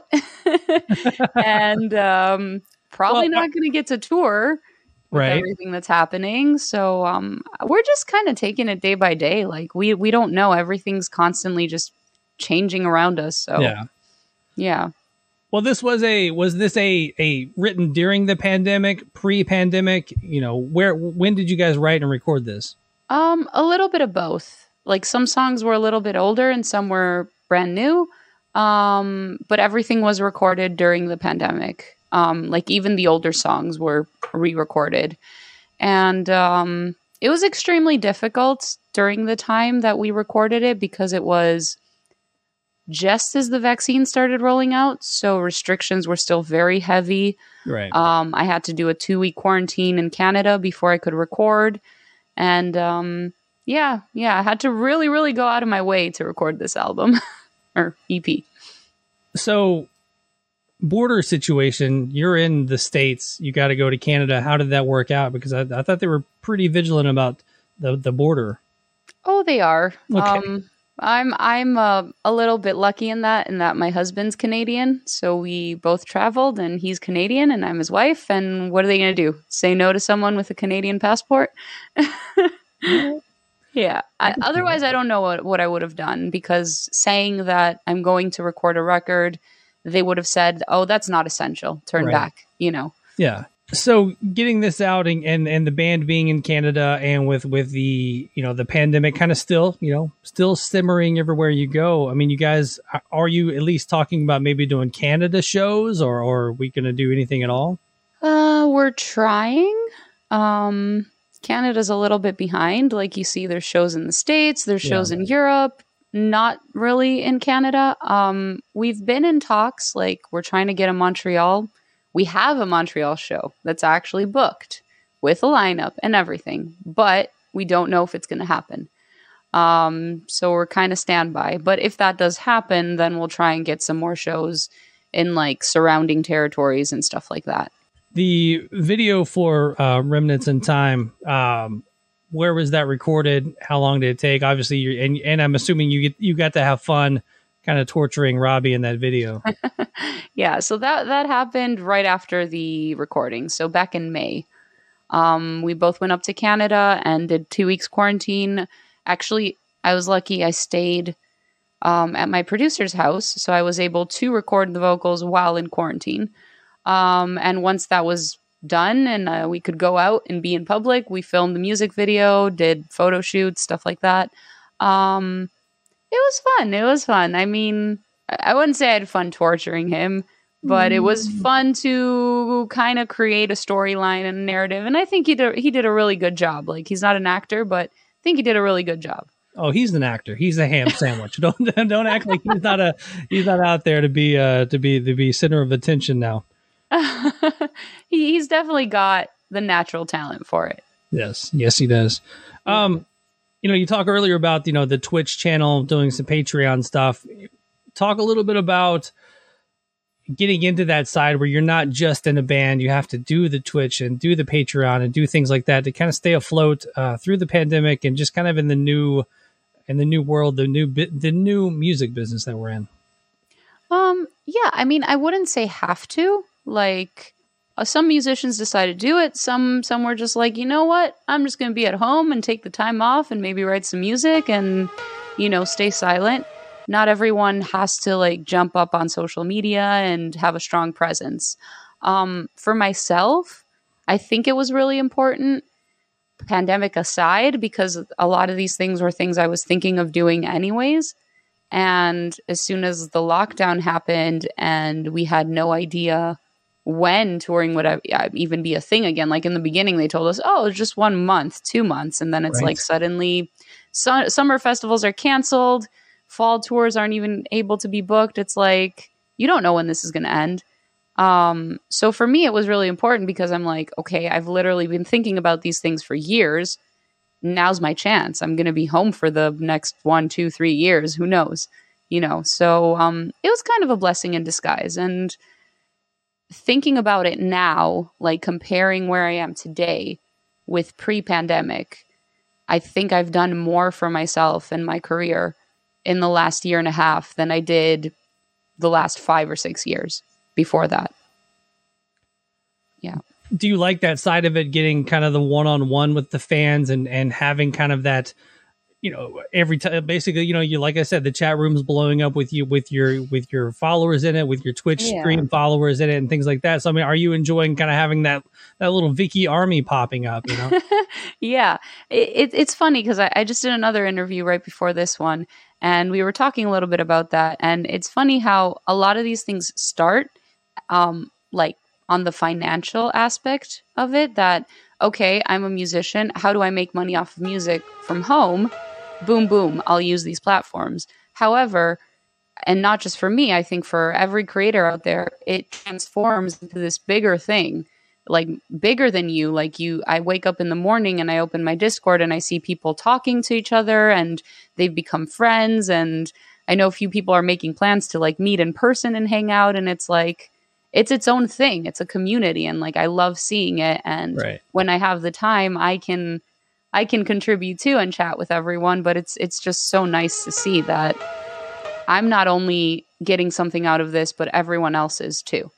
And um, probably Well, not going to get to tour with Right. everything that's happening. So um, we're just kind of taking it day by day. Like we we don't know. Everything's constantly just changing around us. So Yeah. yeah. Well, this was a was this a a written during the pandemic, pre-pandemic? You know, where when did you guys write and record this? Um, a little bit of both. Like some songs were a little bit older and some were brand new. Um, but everything was recorded during the pandemic. Um, like even the older songs were re-recorded. And um, it was extremely difficult during the time that we recorded it because it was just as the vaccine started rolling out. So restrictions were still very heavy. Right. Um, I had to do a two-week quarantine in Canada before I could record. And um, yeah, yeah, I had to really, really go out of my way to record this album or E P. So, border situation, you're in the States, you got to go to Canada. How did that work out? Because I, I thought they were pretty vigilant about the, the border. Oh, they are. Okay. Um, I'm I'm uh, a little bit lucky in that, in that my husband's Canadian, so we both traveled, and he's Canadian, and I'm his wife. And what are they going to do? Say no to someone with a Canadian passport? Yeah. I, otherwise, I don't know what, what I would have done, because saying that I'm going to record a record, they would have said, "Oh, that's not essential. Turn Right. back." You know. Yeah. So getting this out and, and, and the band being in Canada and with, with the, you know, the pandemic kind of still, you know, still simmering everywhere you go. I mean, you guys, are you at least talking about maybe doing Canada shows, or, or are we going to do anything at all? Uh, we're trying. Um, Canada's a little bit behind. Like you see, there's shows in the States, there's shows Yeah. in Europe, not really in Canada. Um, we've been in talks. Like we're trying to get a Montreal. We have a Montreal show that's actually booked with a lineup and everything, but we don't know if it's going to happen. Um, so we're kind of standby. But if that does happen, then we'll try and get some more shows in like surrounding territories and stuff like that. The video for uh, Remnants in Time, um, where was that recorded? How long did it take? Obviously, you're, and, and I'm assuming you get, you got to have fun kind of torturing Robbie in that video. Yeah, so that that happened right after the recording. So back in May, um, we both went up to Canada and did two weeks quarantine. Actually, I was lucky. I stayed um, at my producer's house, so I was able to record the vocals while in quarantine. Um, and once that was done and uh, we could go out and be in public, we filmed the music video, did photo shoots, stuff like that. Um, it was fun. It was fun. I mean, I wouldn't say I had fun torturing him, but it was fun to kind of create a storyline and a narrative. And I think he did, he did a really good job. Like, he's not an actor, but I think he did a really good job. Oh, he's an actor. He's a ham sandwich. Don't don't act like he's not a he's not out there to be uh to be to be center of attention now. he, he's definitely got the natural talent for it. Yes, yes, he does. Um, you know, you talk earlier about you know the Twitch channel doing some Patreon stuff. Talk a little bit about getting into that side where you're not just in a band. You have to do the Twitch and do the Patreon and do things like that to kind of stay afloat uh, through the pandemic and just kind of in the new in the new world, the new bi- the new music business that we're in. Um, Yeah, I mean, I wouldn't say have to. Like, uh, some musicians decide to do it. Some some were just like, you know what? I'm just going to be at home and take the time off and maybe write some music and, you know, stay silent. Not everyone has to like jump up on social media and have a strong presence. Um, for myself, I think it was really important, pandemic aside, because a lot of these things were things I was thinking of doing anyways. And as soon as the lockdown happened and we had no idea when touring would even be a thing again, like in the beginning, they told us, oh, it's just one month, two months. And then it's Right. like suddenly su- summer festivals are canceled. Fall tours aren't even able to be booked. It's like, you don't know when this is going to end. Um, so for me, it was really important because I'm like, okay, I've literally been thinking about these things for years. Now's my chance. I'm going to be home for the next one, two, three years. Who knows? You know, so um, it was kind of a blessing in disguise. And thinking about it now, like comparing where I am today with pre-pandemic, I think I've done more for myself and my career in the last year and a half than I did the last five or six years before that. Yeah. Do you like that side of it, getting kind of the one-on-one with the fans and, and having kind of that, you know, every time, basically, you know, you, like I said, the chat room's blowing up with you, with your, with your followers in it, with your Twitch Yeah. stream followers in it and things like that. So, I mean, are you enjoying kind of having that, that little Vicky army popping up, you know? Yeah. It, it, it's funny because I, I just did another interview right before this one, and we were talking a little bit about that. And it's funny how a lot of these things start, um, like, on the financial aspect of it, that, okay, I'm a musician. How do I make money off of music from home? Boom, boom, I'll use these platforms. However, and not just for me, I think for every creator out there, it transforms into this bigger thing, like bigger than you. Like you, I wake up in the morning and I open my Discord and I see people talking to each other and they've become friends. And I know a few people are making plans to like meet in person and hang out. And it's like, it's its own thing. It's a community. And like, I love seeing it. And Right. when I have the time, I can, I can contribute too and chat with everyone. But it's, it's just so nice to see that I'm not only getting something out of this, but everyone else is too.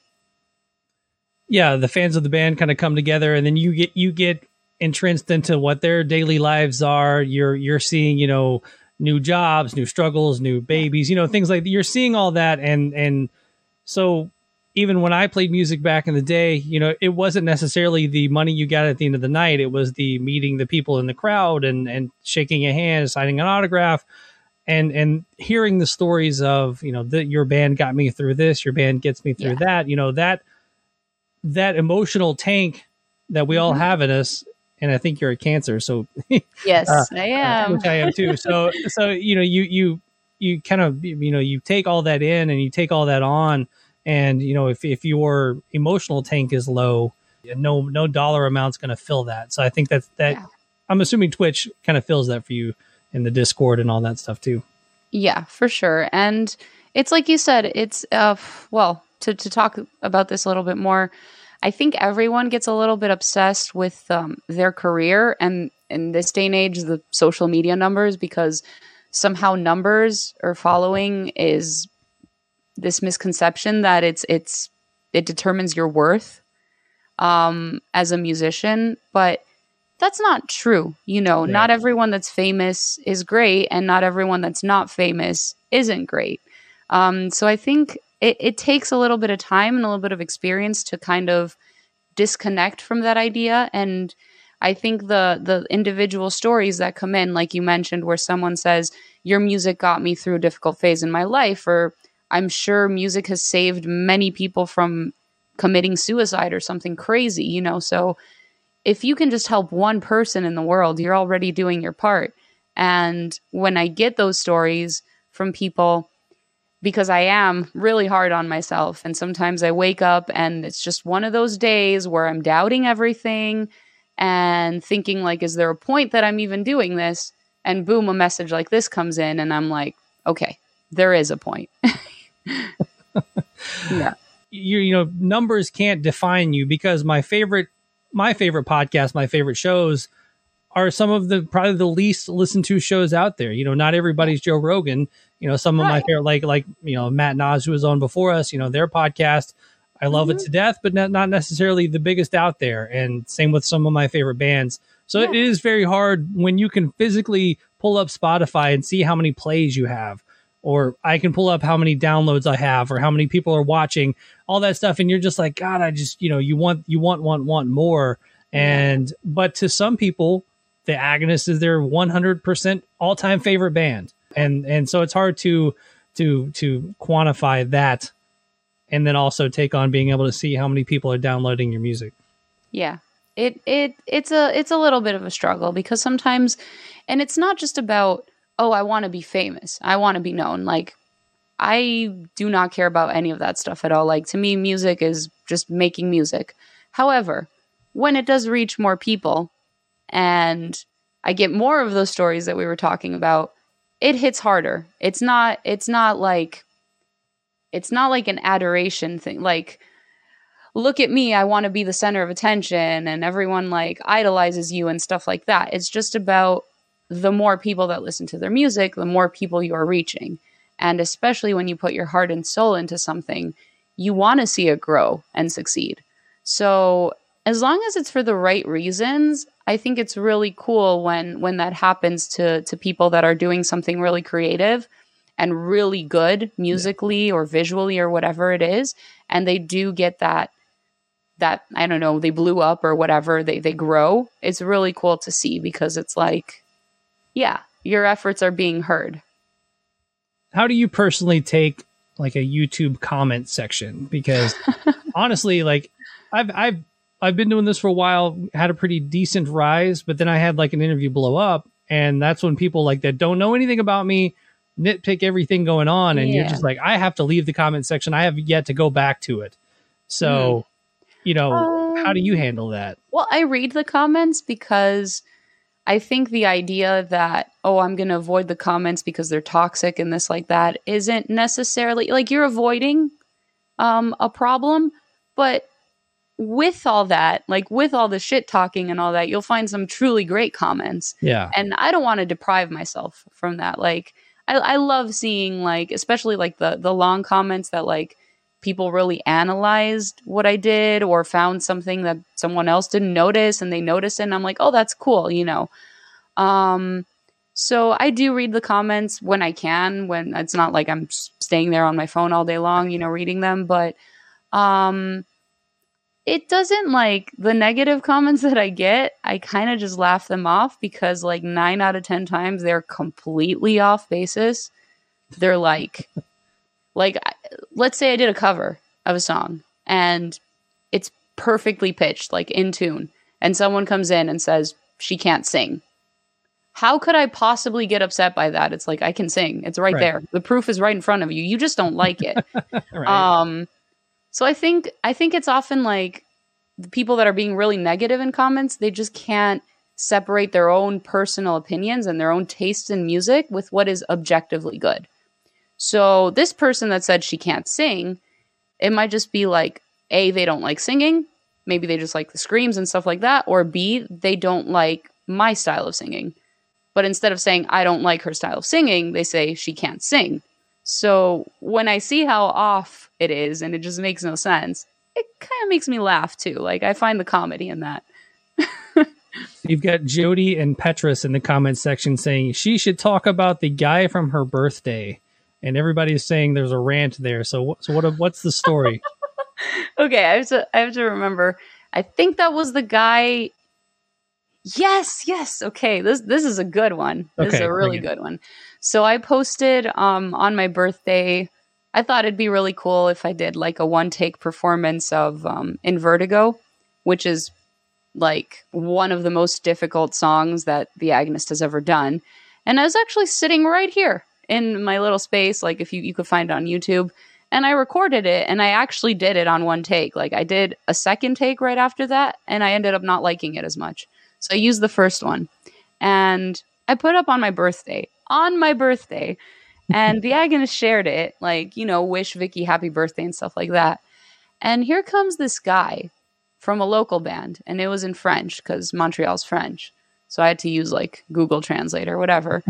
Yeah. The fans of the band kind of come together, and then you get, you get entrenched into what their daily lives are. You're, you're seeing, you know, new jobs, new struggles, new babies, you know, things like that. You're seeing all that. And, and so, even when I played music back in the day, you know, it wasn't necessarily the money you got at the end of the night. It was the meeting the people in the crowd and, and shaking a hand, signing an autograph, and, and hearing the stories of, you know, that your band got me through this, your band gets me through Yeah. that, you know, that, that emotional tank that we all Mhm. have in us. And I think you're a Cancer. So Yes, Uh, I am. which I am too. So, so, you know, you, you, you kind of, you know, you take all that in and you take all that on. And, you know, if, if your emotional tank is low, no, no dollar amount's going to fill that. So I think that's that. Yeah. I'm assuming Twitch kind of fills that for you in the Discord and all that stuff too. Yeah, for sure. And it's like you said, it's, uh, well, to, to talk about this a little bit more, I think everyone gets a little bit obsessed with um, their career and in this day and age, the social media numbers, because somehow numbers or following is this misconception that it's, it's, it determines your worth um, as a musician, but that's not true. You know, Right. not everyone that's famous is great, and not everyone that's not famous isn't great. Um, so I think it, it takes a little bit of time and a little bit of experience to kind of disconnect from that idea. And I think the the individual stories that come in, like you mentioned, where someone says, your music got me through a difficult phase in my life, or I'm sure music has saved many people from committing suicide or something crazy, you know? So if you can just help one person in the world, you're already doing your part. And when I get those stories from people, because I am really hard on myself, and sometimes I wake up and it's just one of those days where I'm doubting everything and thinking like, is there a point that I'm even doing this? And boom, a message like this comes in and I'm like, okay, there is a point. Yeah. You, you know, numbers can't define you, because my favorite, my favorite podcast, my favorite shows are some of the probably the least listened to shows out there. You know, not everybody's Joe Rogan. You know, some of right. my favorite, like like you know Matt Nas, who was on before us. You know, their podcast, I love mm-hmm. it to death, but not not necessarily the biggest out there. And same with some of my favorite bands. So yeah. it is very hard when you can physically pull up Spotify and see how many plays you have, or I can pull up how many downloads I have, or how many people are watching, all that stuff, and you're just like, God, I just you know you want you want want want more. And but to some people, the Agonist is their one hundred percent all time favorite band, and and so it's hard to to to quantify that, and then also take on being able to see how many people are downloading your music. Yeah. It it it's a it's a little bit of a struggle because sometimes, and it's not just about, oh, I want to be famous, I want to be known. Like, I do not care about any of that stuff at all. Like, to me, music is just making music. However, when it does reach more people, and I get more of those stories that we were talking about, it hits harder. It's not it's not like it's not like an adoration thing. Like, look at me, I want to be the center of attention, and everyone like idolizes you and stuff like that. It's just about the more people that listen to their music, the more people you are reaching. And especially when you put your heart and soul into something, you want to see it grow and succeed. So as long as it's for the right reasons, I think it's really cool when when that happens to to people that are doing something really creative and really good musically yeah. or visually or whatever it is, and they do get that that, I don't know, they blew up or whatever, they, they grow. It's really cool to see because it's like, yeah, your efforts are being heard. How do you personally take like a YouTube comment section? Because honestly, like I've, I've, I've been doing this for a while, had a pretty decent rise, but then I had like an interview blow up, and that's when people like that don't know anything about me nitpick everything going on. And yeah. you're just like, I have to leave the comment section. I have yet to go back to it. So, mm. you know, um, how do you handle that? Well, I read the comments because I think the idea that, oh, I'm going to avoid the comments because they're toxic and this like that isn't necessarily like you're avoiding um, a problem. But with all that, like with all the shit talking and all that, you'll find some truly great comments. Yeah. And I don't want to deprive myself from that. Like, I, I love seeing like, especially like the, the long comments that like, people really analyzed what I did or found something that someone else didn't notice and they noticed it. And I'm like, oh, that's cool, you know? Um, so I do read the comments when I can, when it's not like I'm staying there on my phone all day long, you know, reading them. But um, it doesn't like the negative comments that I get, I kind of just laugh them off because like nine out of ten times they're completely off basis. They're like... Like, let's say I did a cover of a song and it's perfectly pitched, like in tune, and someone comes in and says, she can't sing. How could I possibly get upset by that? It's like, I can sing. It's right, right. there. The proof is right in front of you. You just don't like it. right. Um, so I think, I think it's often like the people that are being really negative in comments, they just can't separate their own personal opinions and their own tastes in music with what is objectively good. So this person that said she can't sing, it might just be like, A, they don't like singing. Maybe they just like the screams and stuff like that. Or B, they don't like my style of singing. But instead of saying, I don't like her style of singing, they say she can't sing. So when I see how off it is and it just makes no sense, it kind of makes me laugh too. Like, I find the comedy in that. You've got Jody and Petrus in the comment section saying she should talk about the guy from her birthday. And everybody's saying there's a rant there. So, so what? What's the story? Okay, I have to. I have to remember. I think that was the guy. Yes, yes. Okay, this this is a good one. This okay, is a really good one. So I posted um, on my birthday. I thought it'd be really cool if I did like a one take performance of um, In Vertigo, which is like one of the most difficult songs that the Agonist has ever done. And I was actually sitting right here in my little space, like if you, you could find it on YouTube, and I recorded it, and I actually did it on one take. Like I did a second take right after that, and I ended up not liking it as much. So I used the first one, and I put up on my birthday, on my birthday, and the Agonist shared it, like, you know, wish Vicky happy birthday and stuff like that. And here comes this guy from a local band, and it was in French, because Montreal's French. So I had to use like Google Translate or whatever.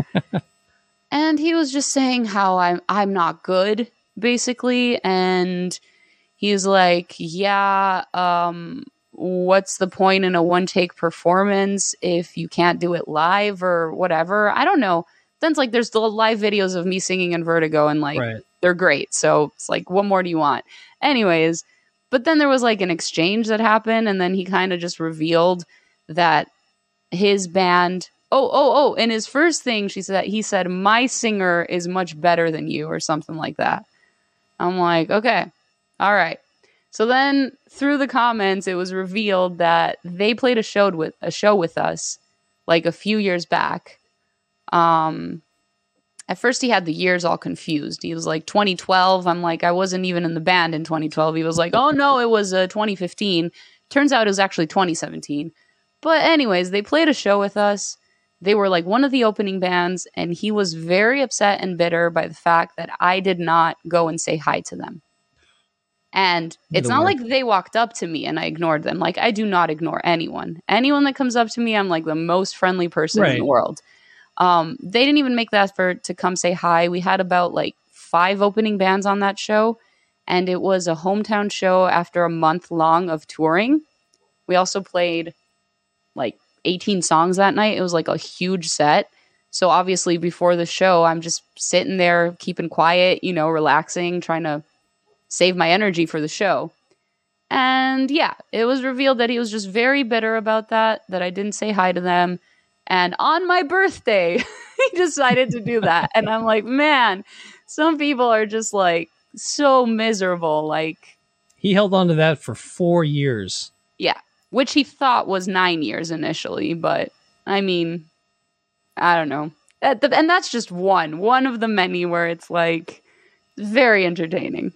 And he was just saying how I'm I'm not good, basically. And he's like, yeah, um, what's the point in a one-take performance if you can't do it live or whatever? I don't know. Then it's like there's the live videos of me singing in Vertigo, and like Right. they're great. So it's like, what more do you want? Anyways, but then there was like an exchange that happened, and then he kind of just revealed that his band... Oh, oh, oh. And his first thing she said, he said, my singer is much better than you, or something like that. I'm like, okay, all right. So then through the comments, it was revealed that they played a show with a show with us like a few years back. Um, at first he had the years all confused. He was like twenty twelve. I'm like, I wasn't even in the band in twenty twelve. He was like, oh no, it was uh, twenty fifteen. Turns out it was actually twenty seventeen. But anyways, they played a show with us. They were like one of the opening bands, and he was very upset and bitter by the fact that I did not go and say hi to them. And it's The not worst. like they walked up to me and I ignored them. Like, I do not ignore anyone. Anyone that comes up to me, I'm like the most friendly person in Right. the world. Um, they didn't even make the effort to come say hi. We had about like five opening bands on that show, and it was a hometown show after a month long of touring. We also played like eighteen songs that night. It was like a huge set. So obviously before the show, I'm just sitting there, keeping quiet, you know, relaxing, trying to save my energy for the show. And yeah, it was revealed that he was just very bitter about that, that I didn't say hi to them. And on my birthday, he decided to do that. And I'm like, man, some people are just like so miserable. Like, He held on to that for four years. yeah, which he thought was nine years initially. But I mean, I don't know. That- And that's just one, one of the many where it's like very entertaining.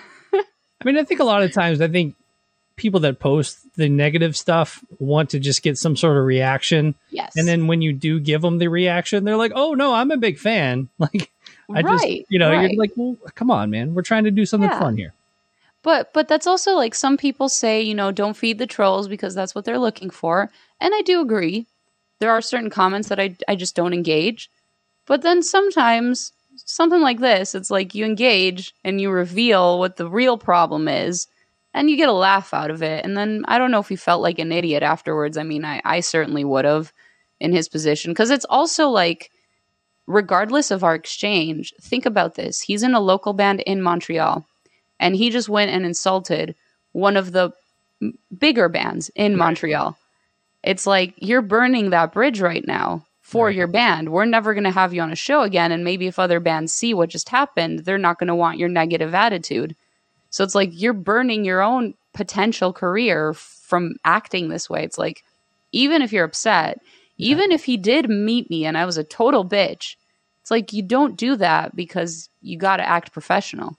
I mean, I think a lot of times, I think people that post the negative stuff want to just get some sort of reaction. Yes. And then when you do give them the reaction, they're like, oh, no, I'm a big fan. Like, I just, Right, you know, right. you're like, well, come on, man. We're trying to do something Yeah. fun here. But but that's also like some people say, you know, don't feed the trolls because that's what they're looking for. And I do agree. There are certain comments that I, I just don't engage. But then sometimes something like this, it's like you engage and you reveal what the real problem is and you get a laugh out of it. And then I don't know if he felt like an idiot afterwards. I mean, I, I certainly would have in his position, because it's also like, regardless of our exchange, think about this. He's in a local band in Montreal. And he just went and insulted one of the m- bigger bands in Montreal. It's like, you're burning that bridge right now for Right. your band. We're never going to have you on a show again. And maybe if other bands see what just happened, they're not going to want your negative attitude. So it's like you're burning your own potential career from acting this way. It's like, even if you're upset, even if he did meet me and I was a total bitch, it's like, you don't do that because you got to act professional.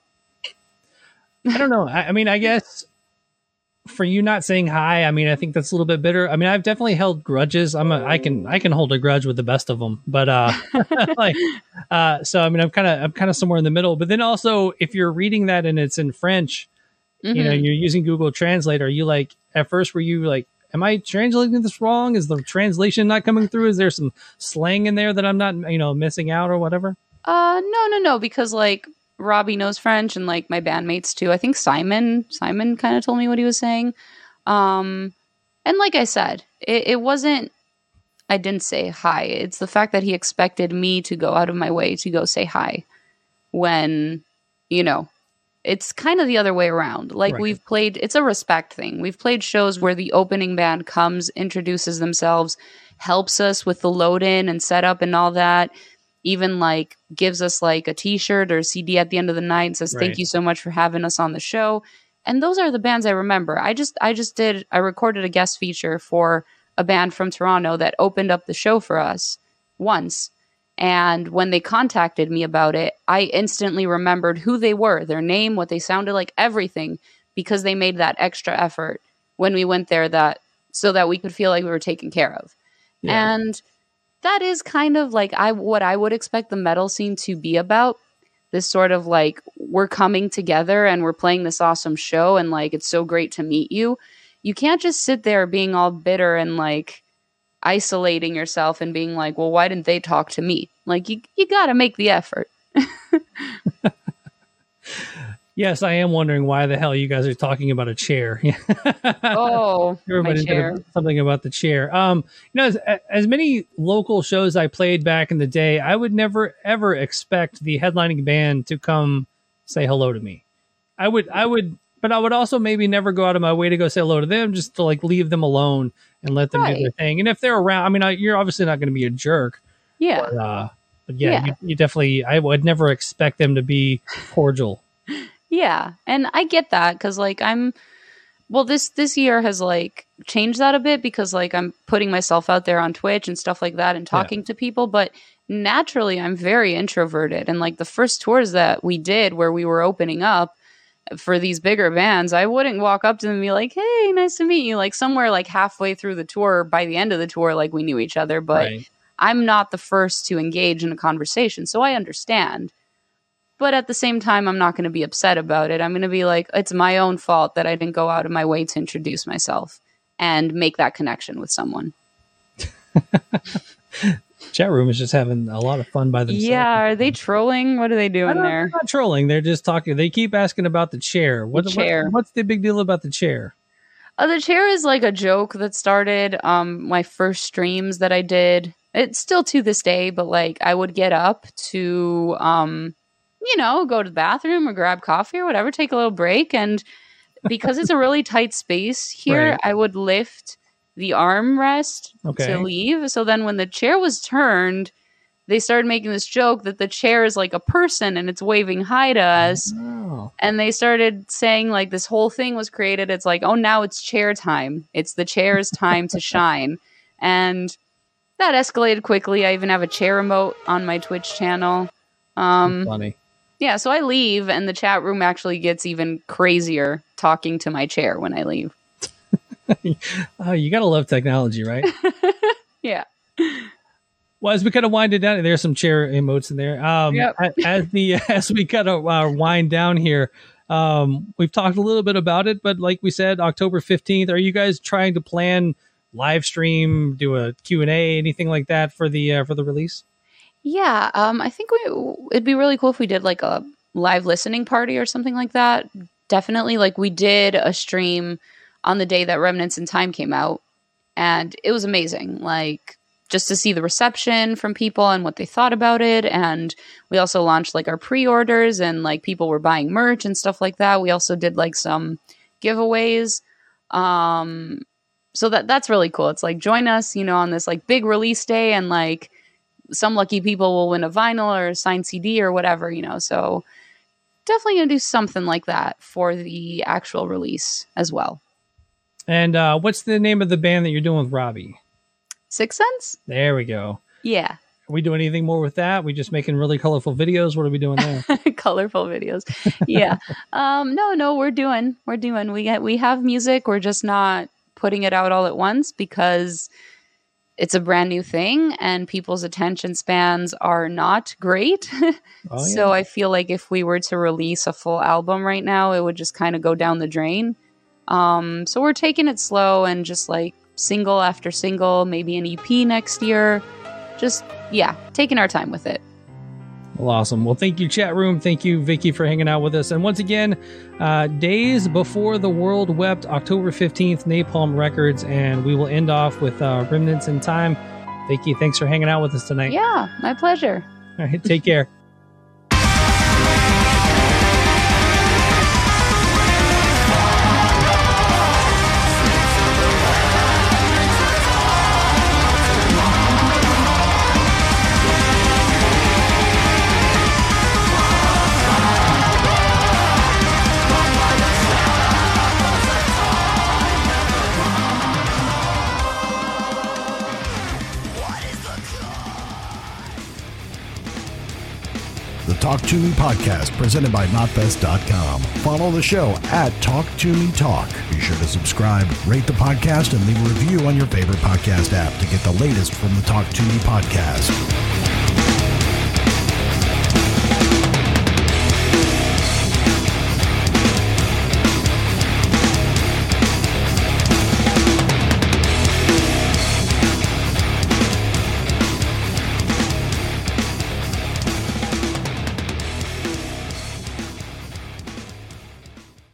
I don't know. I, I mean, I guess for you not saying hi, I mean, I think that's a little bit bitter. I mean, I've definitely held grudges. I'm a, I can, I can hold a grudge with the best of them, but, uh, like, uh, so, I mean, I'm kind of, I'm kind of somewhere in the middle, but then also if you're reading that and it's in French, you know, Mhm. you're using Google Translate, are you like, at first were you like, am I translating this wrong? Is the translation not coming through? Is there some slang in there that I'm not, you know, missing out or whatever? Uh, no, no, no, because like Robbie knows French and like my bandmates too. I think Simon, Simon kind of told me what he was saying. Um, and like I said, it, it wasn't, I didn't say hi. It's the fact that he expected me to go out of my way to go say hi when, you know, it's kind of the other way around. Like Right. we've played, it's a respect thing. We've played shows where the opening band comes, introduces themselves, helps us with the load in and setup and all that. Even like gives us like a t-shirt or a C D at the end of the night and says, Right. thank you so much for having us on the show. And those are the bands I remember. I just, I just did, I recorded a guest feature for a band from Toronto that opened up the show for us once. And when they contacted me about it, I instantly remembered who they were, their name, what they sounded like, everything, because they made that extra effort when we went there, that so that we could feel like we were taken care of. Yeah. And that is kind of like I what I would expect the metal scene to be about. This sort of like, we're coming together and we're playing this awesome show and like, it's so great to meet you. You can't just sit there being all bitter and like, isolating yourself and being like, well, why didn't they talk to me? Like, you, you got to make the effort. Yes, I am wondering why the hell you guys are talking about a chair. Oh, Everybody's my chair. got something about the chair. Um, you know, as, as many local shows I played back in the day, I would never ever expect the headlining band to come say hello to me. I would, I would, but I would also maybe never go out of my way to go say hello to them, just to like leave them alone and let them Right. do their thing. And if they're around, I mean, I, you're obviously not going to be a jerk. Yeah. But, uh, but yeah, Yeah. You, you definitely, I would never expect them to be cordial. Yeah, and I get that because like I'm, well, this this year has like changed that a bit because like I'm putting myself out there on Twitch and stuff like that and talking yeah. to people, but naturally I'm very introverted. And like the first tours that we did where we were opening up for these bigger bands, I wouldn't walk up to them and be like, "Hey, nice to meet you." Like somewhere like halfway through the tour, by the end of the tour, like we knew each other, but Right. I'm not the first to engage in a conversation, so I understand. But at the same time, I'm not going to be upset about it. I'm going to be like, it's my own fault that I didn't go out of my way to introduce myself and make that connection with someone. Chat room is just having a lot of fun by themselves. Yeah, are they trolling? What are they doing there? They're not trolling. They're just talking. They keep asking about the chair. What, The chair. What, what's the big deal about the chair? Uh, the chair is like a joke that started um, my first streams that I did. It's still to this day, but like I would get up to... Um, you know, go to the bathroom or grab coffee or whatever, take a little break. And because it's a really tight space here, Right. I would lift the armrest Okay. to leave. So then when the chair was turned, they started making this joke that the chair is like a person and it's waving hi to us. Oh. And they started saying like this whole thing was created. It's like, oh, now it's chair time. It's the chair's time to shine. And that escalated quickly. I even have a chair remote on my Twitch channel. Um, Funny. Yeah, so I leave, and the chat room actually gets even crazier talking to my chair when I leave. Oh, you gotta love technology, right? Yeah. Well, as we kind of wind it down, there's some chair emotes in there. Um, Yep. a- as the as we kind of uh, wind down here, um, we've talked a little bit about it, but like we said, October fifteenth. Are you guys trying to plan live stream, do a Q and A, anything like that for the uh, for the release? Yeah, um, I think we it'd be really cool if we did like a live listening party or something like that. Definitely, like we did a stream on the day that Remnants in Time came out, and it was amazing. Like just to see the reception from people and what they thought about it. And we also launched like our pre-orders and like people were buying merch and stuff like that. We also did like some giveaways. Um, so that that's really cool. It's like join us, you know, on this like big release day and like some lucky people will win a vinyl or a signed C D or whatever, you know, so definitely going to do something like that for the actual release as well. And uh, what's the name of the band that you're doing with Robbie? Sixth Sense? There we go. Yeah. Are we doing anything more with that? We just making really colorful videos? What are we doing there? Colorful videos. Yeah. um, no, no, we're doing, we're doing, we get, we have music. We're just not putting it out all at once because it's a brand new thing and people's attention spans are not great. Oh, yeah. So I feel like if we were to release a full album right now, it would just kind of go down the drain. Um, so we're taking it slow and just like single after single, maybe an E P next year. Just, yeah, taking our time with it. Well, awesome. Well, thank you, chat room. Thank you, Vicky, for hanging out with us. And once again, uh, Days Before the World Wept, October fifteenth, Napalm Records. And we will end off with uh, Remnants in Time. Vicky, thanks for hanging out with us tonight. Yeah, my pleasure. All right, take care. Talk to Me podcast presented by Knotfest dot com. Follow the show at Talk to Me Talk. Be sure to subscribe, rate the podcast, and leave a review on your favorite podcast app to get the latest from the Talk to Me podcast.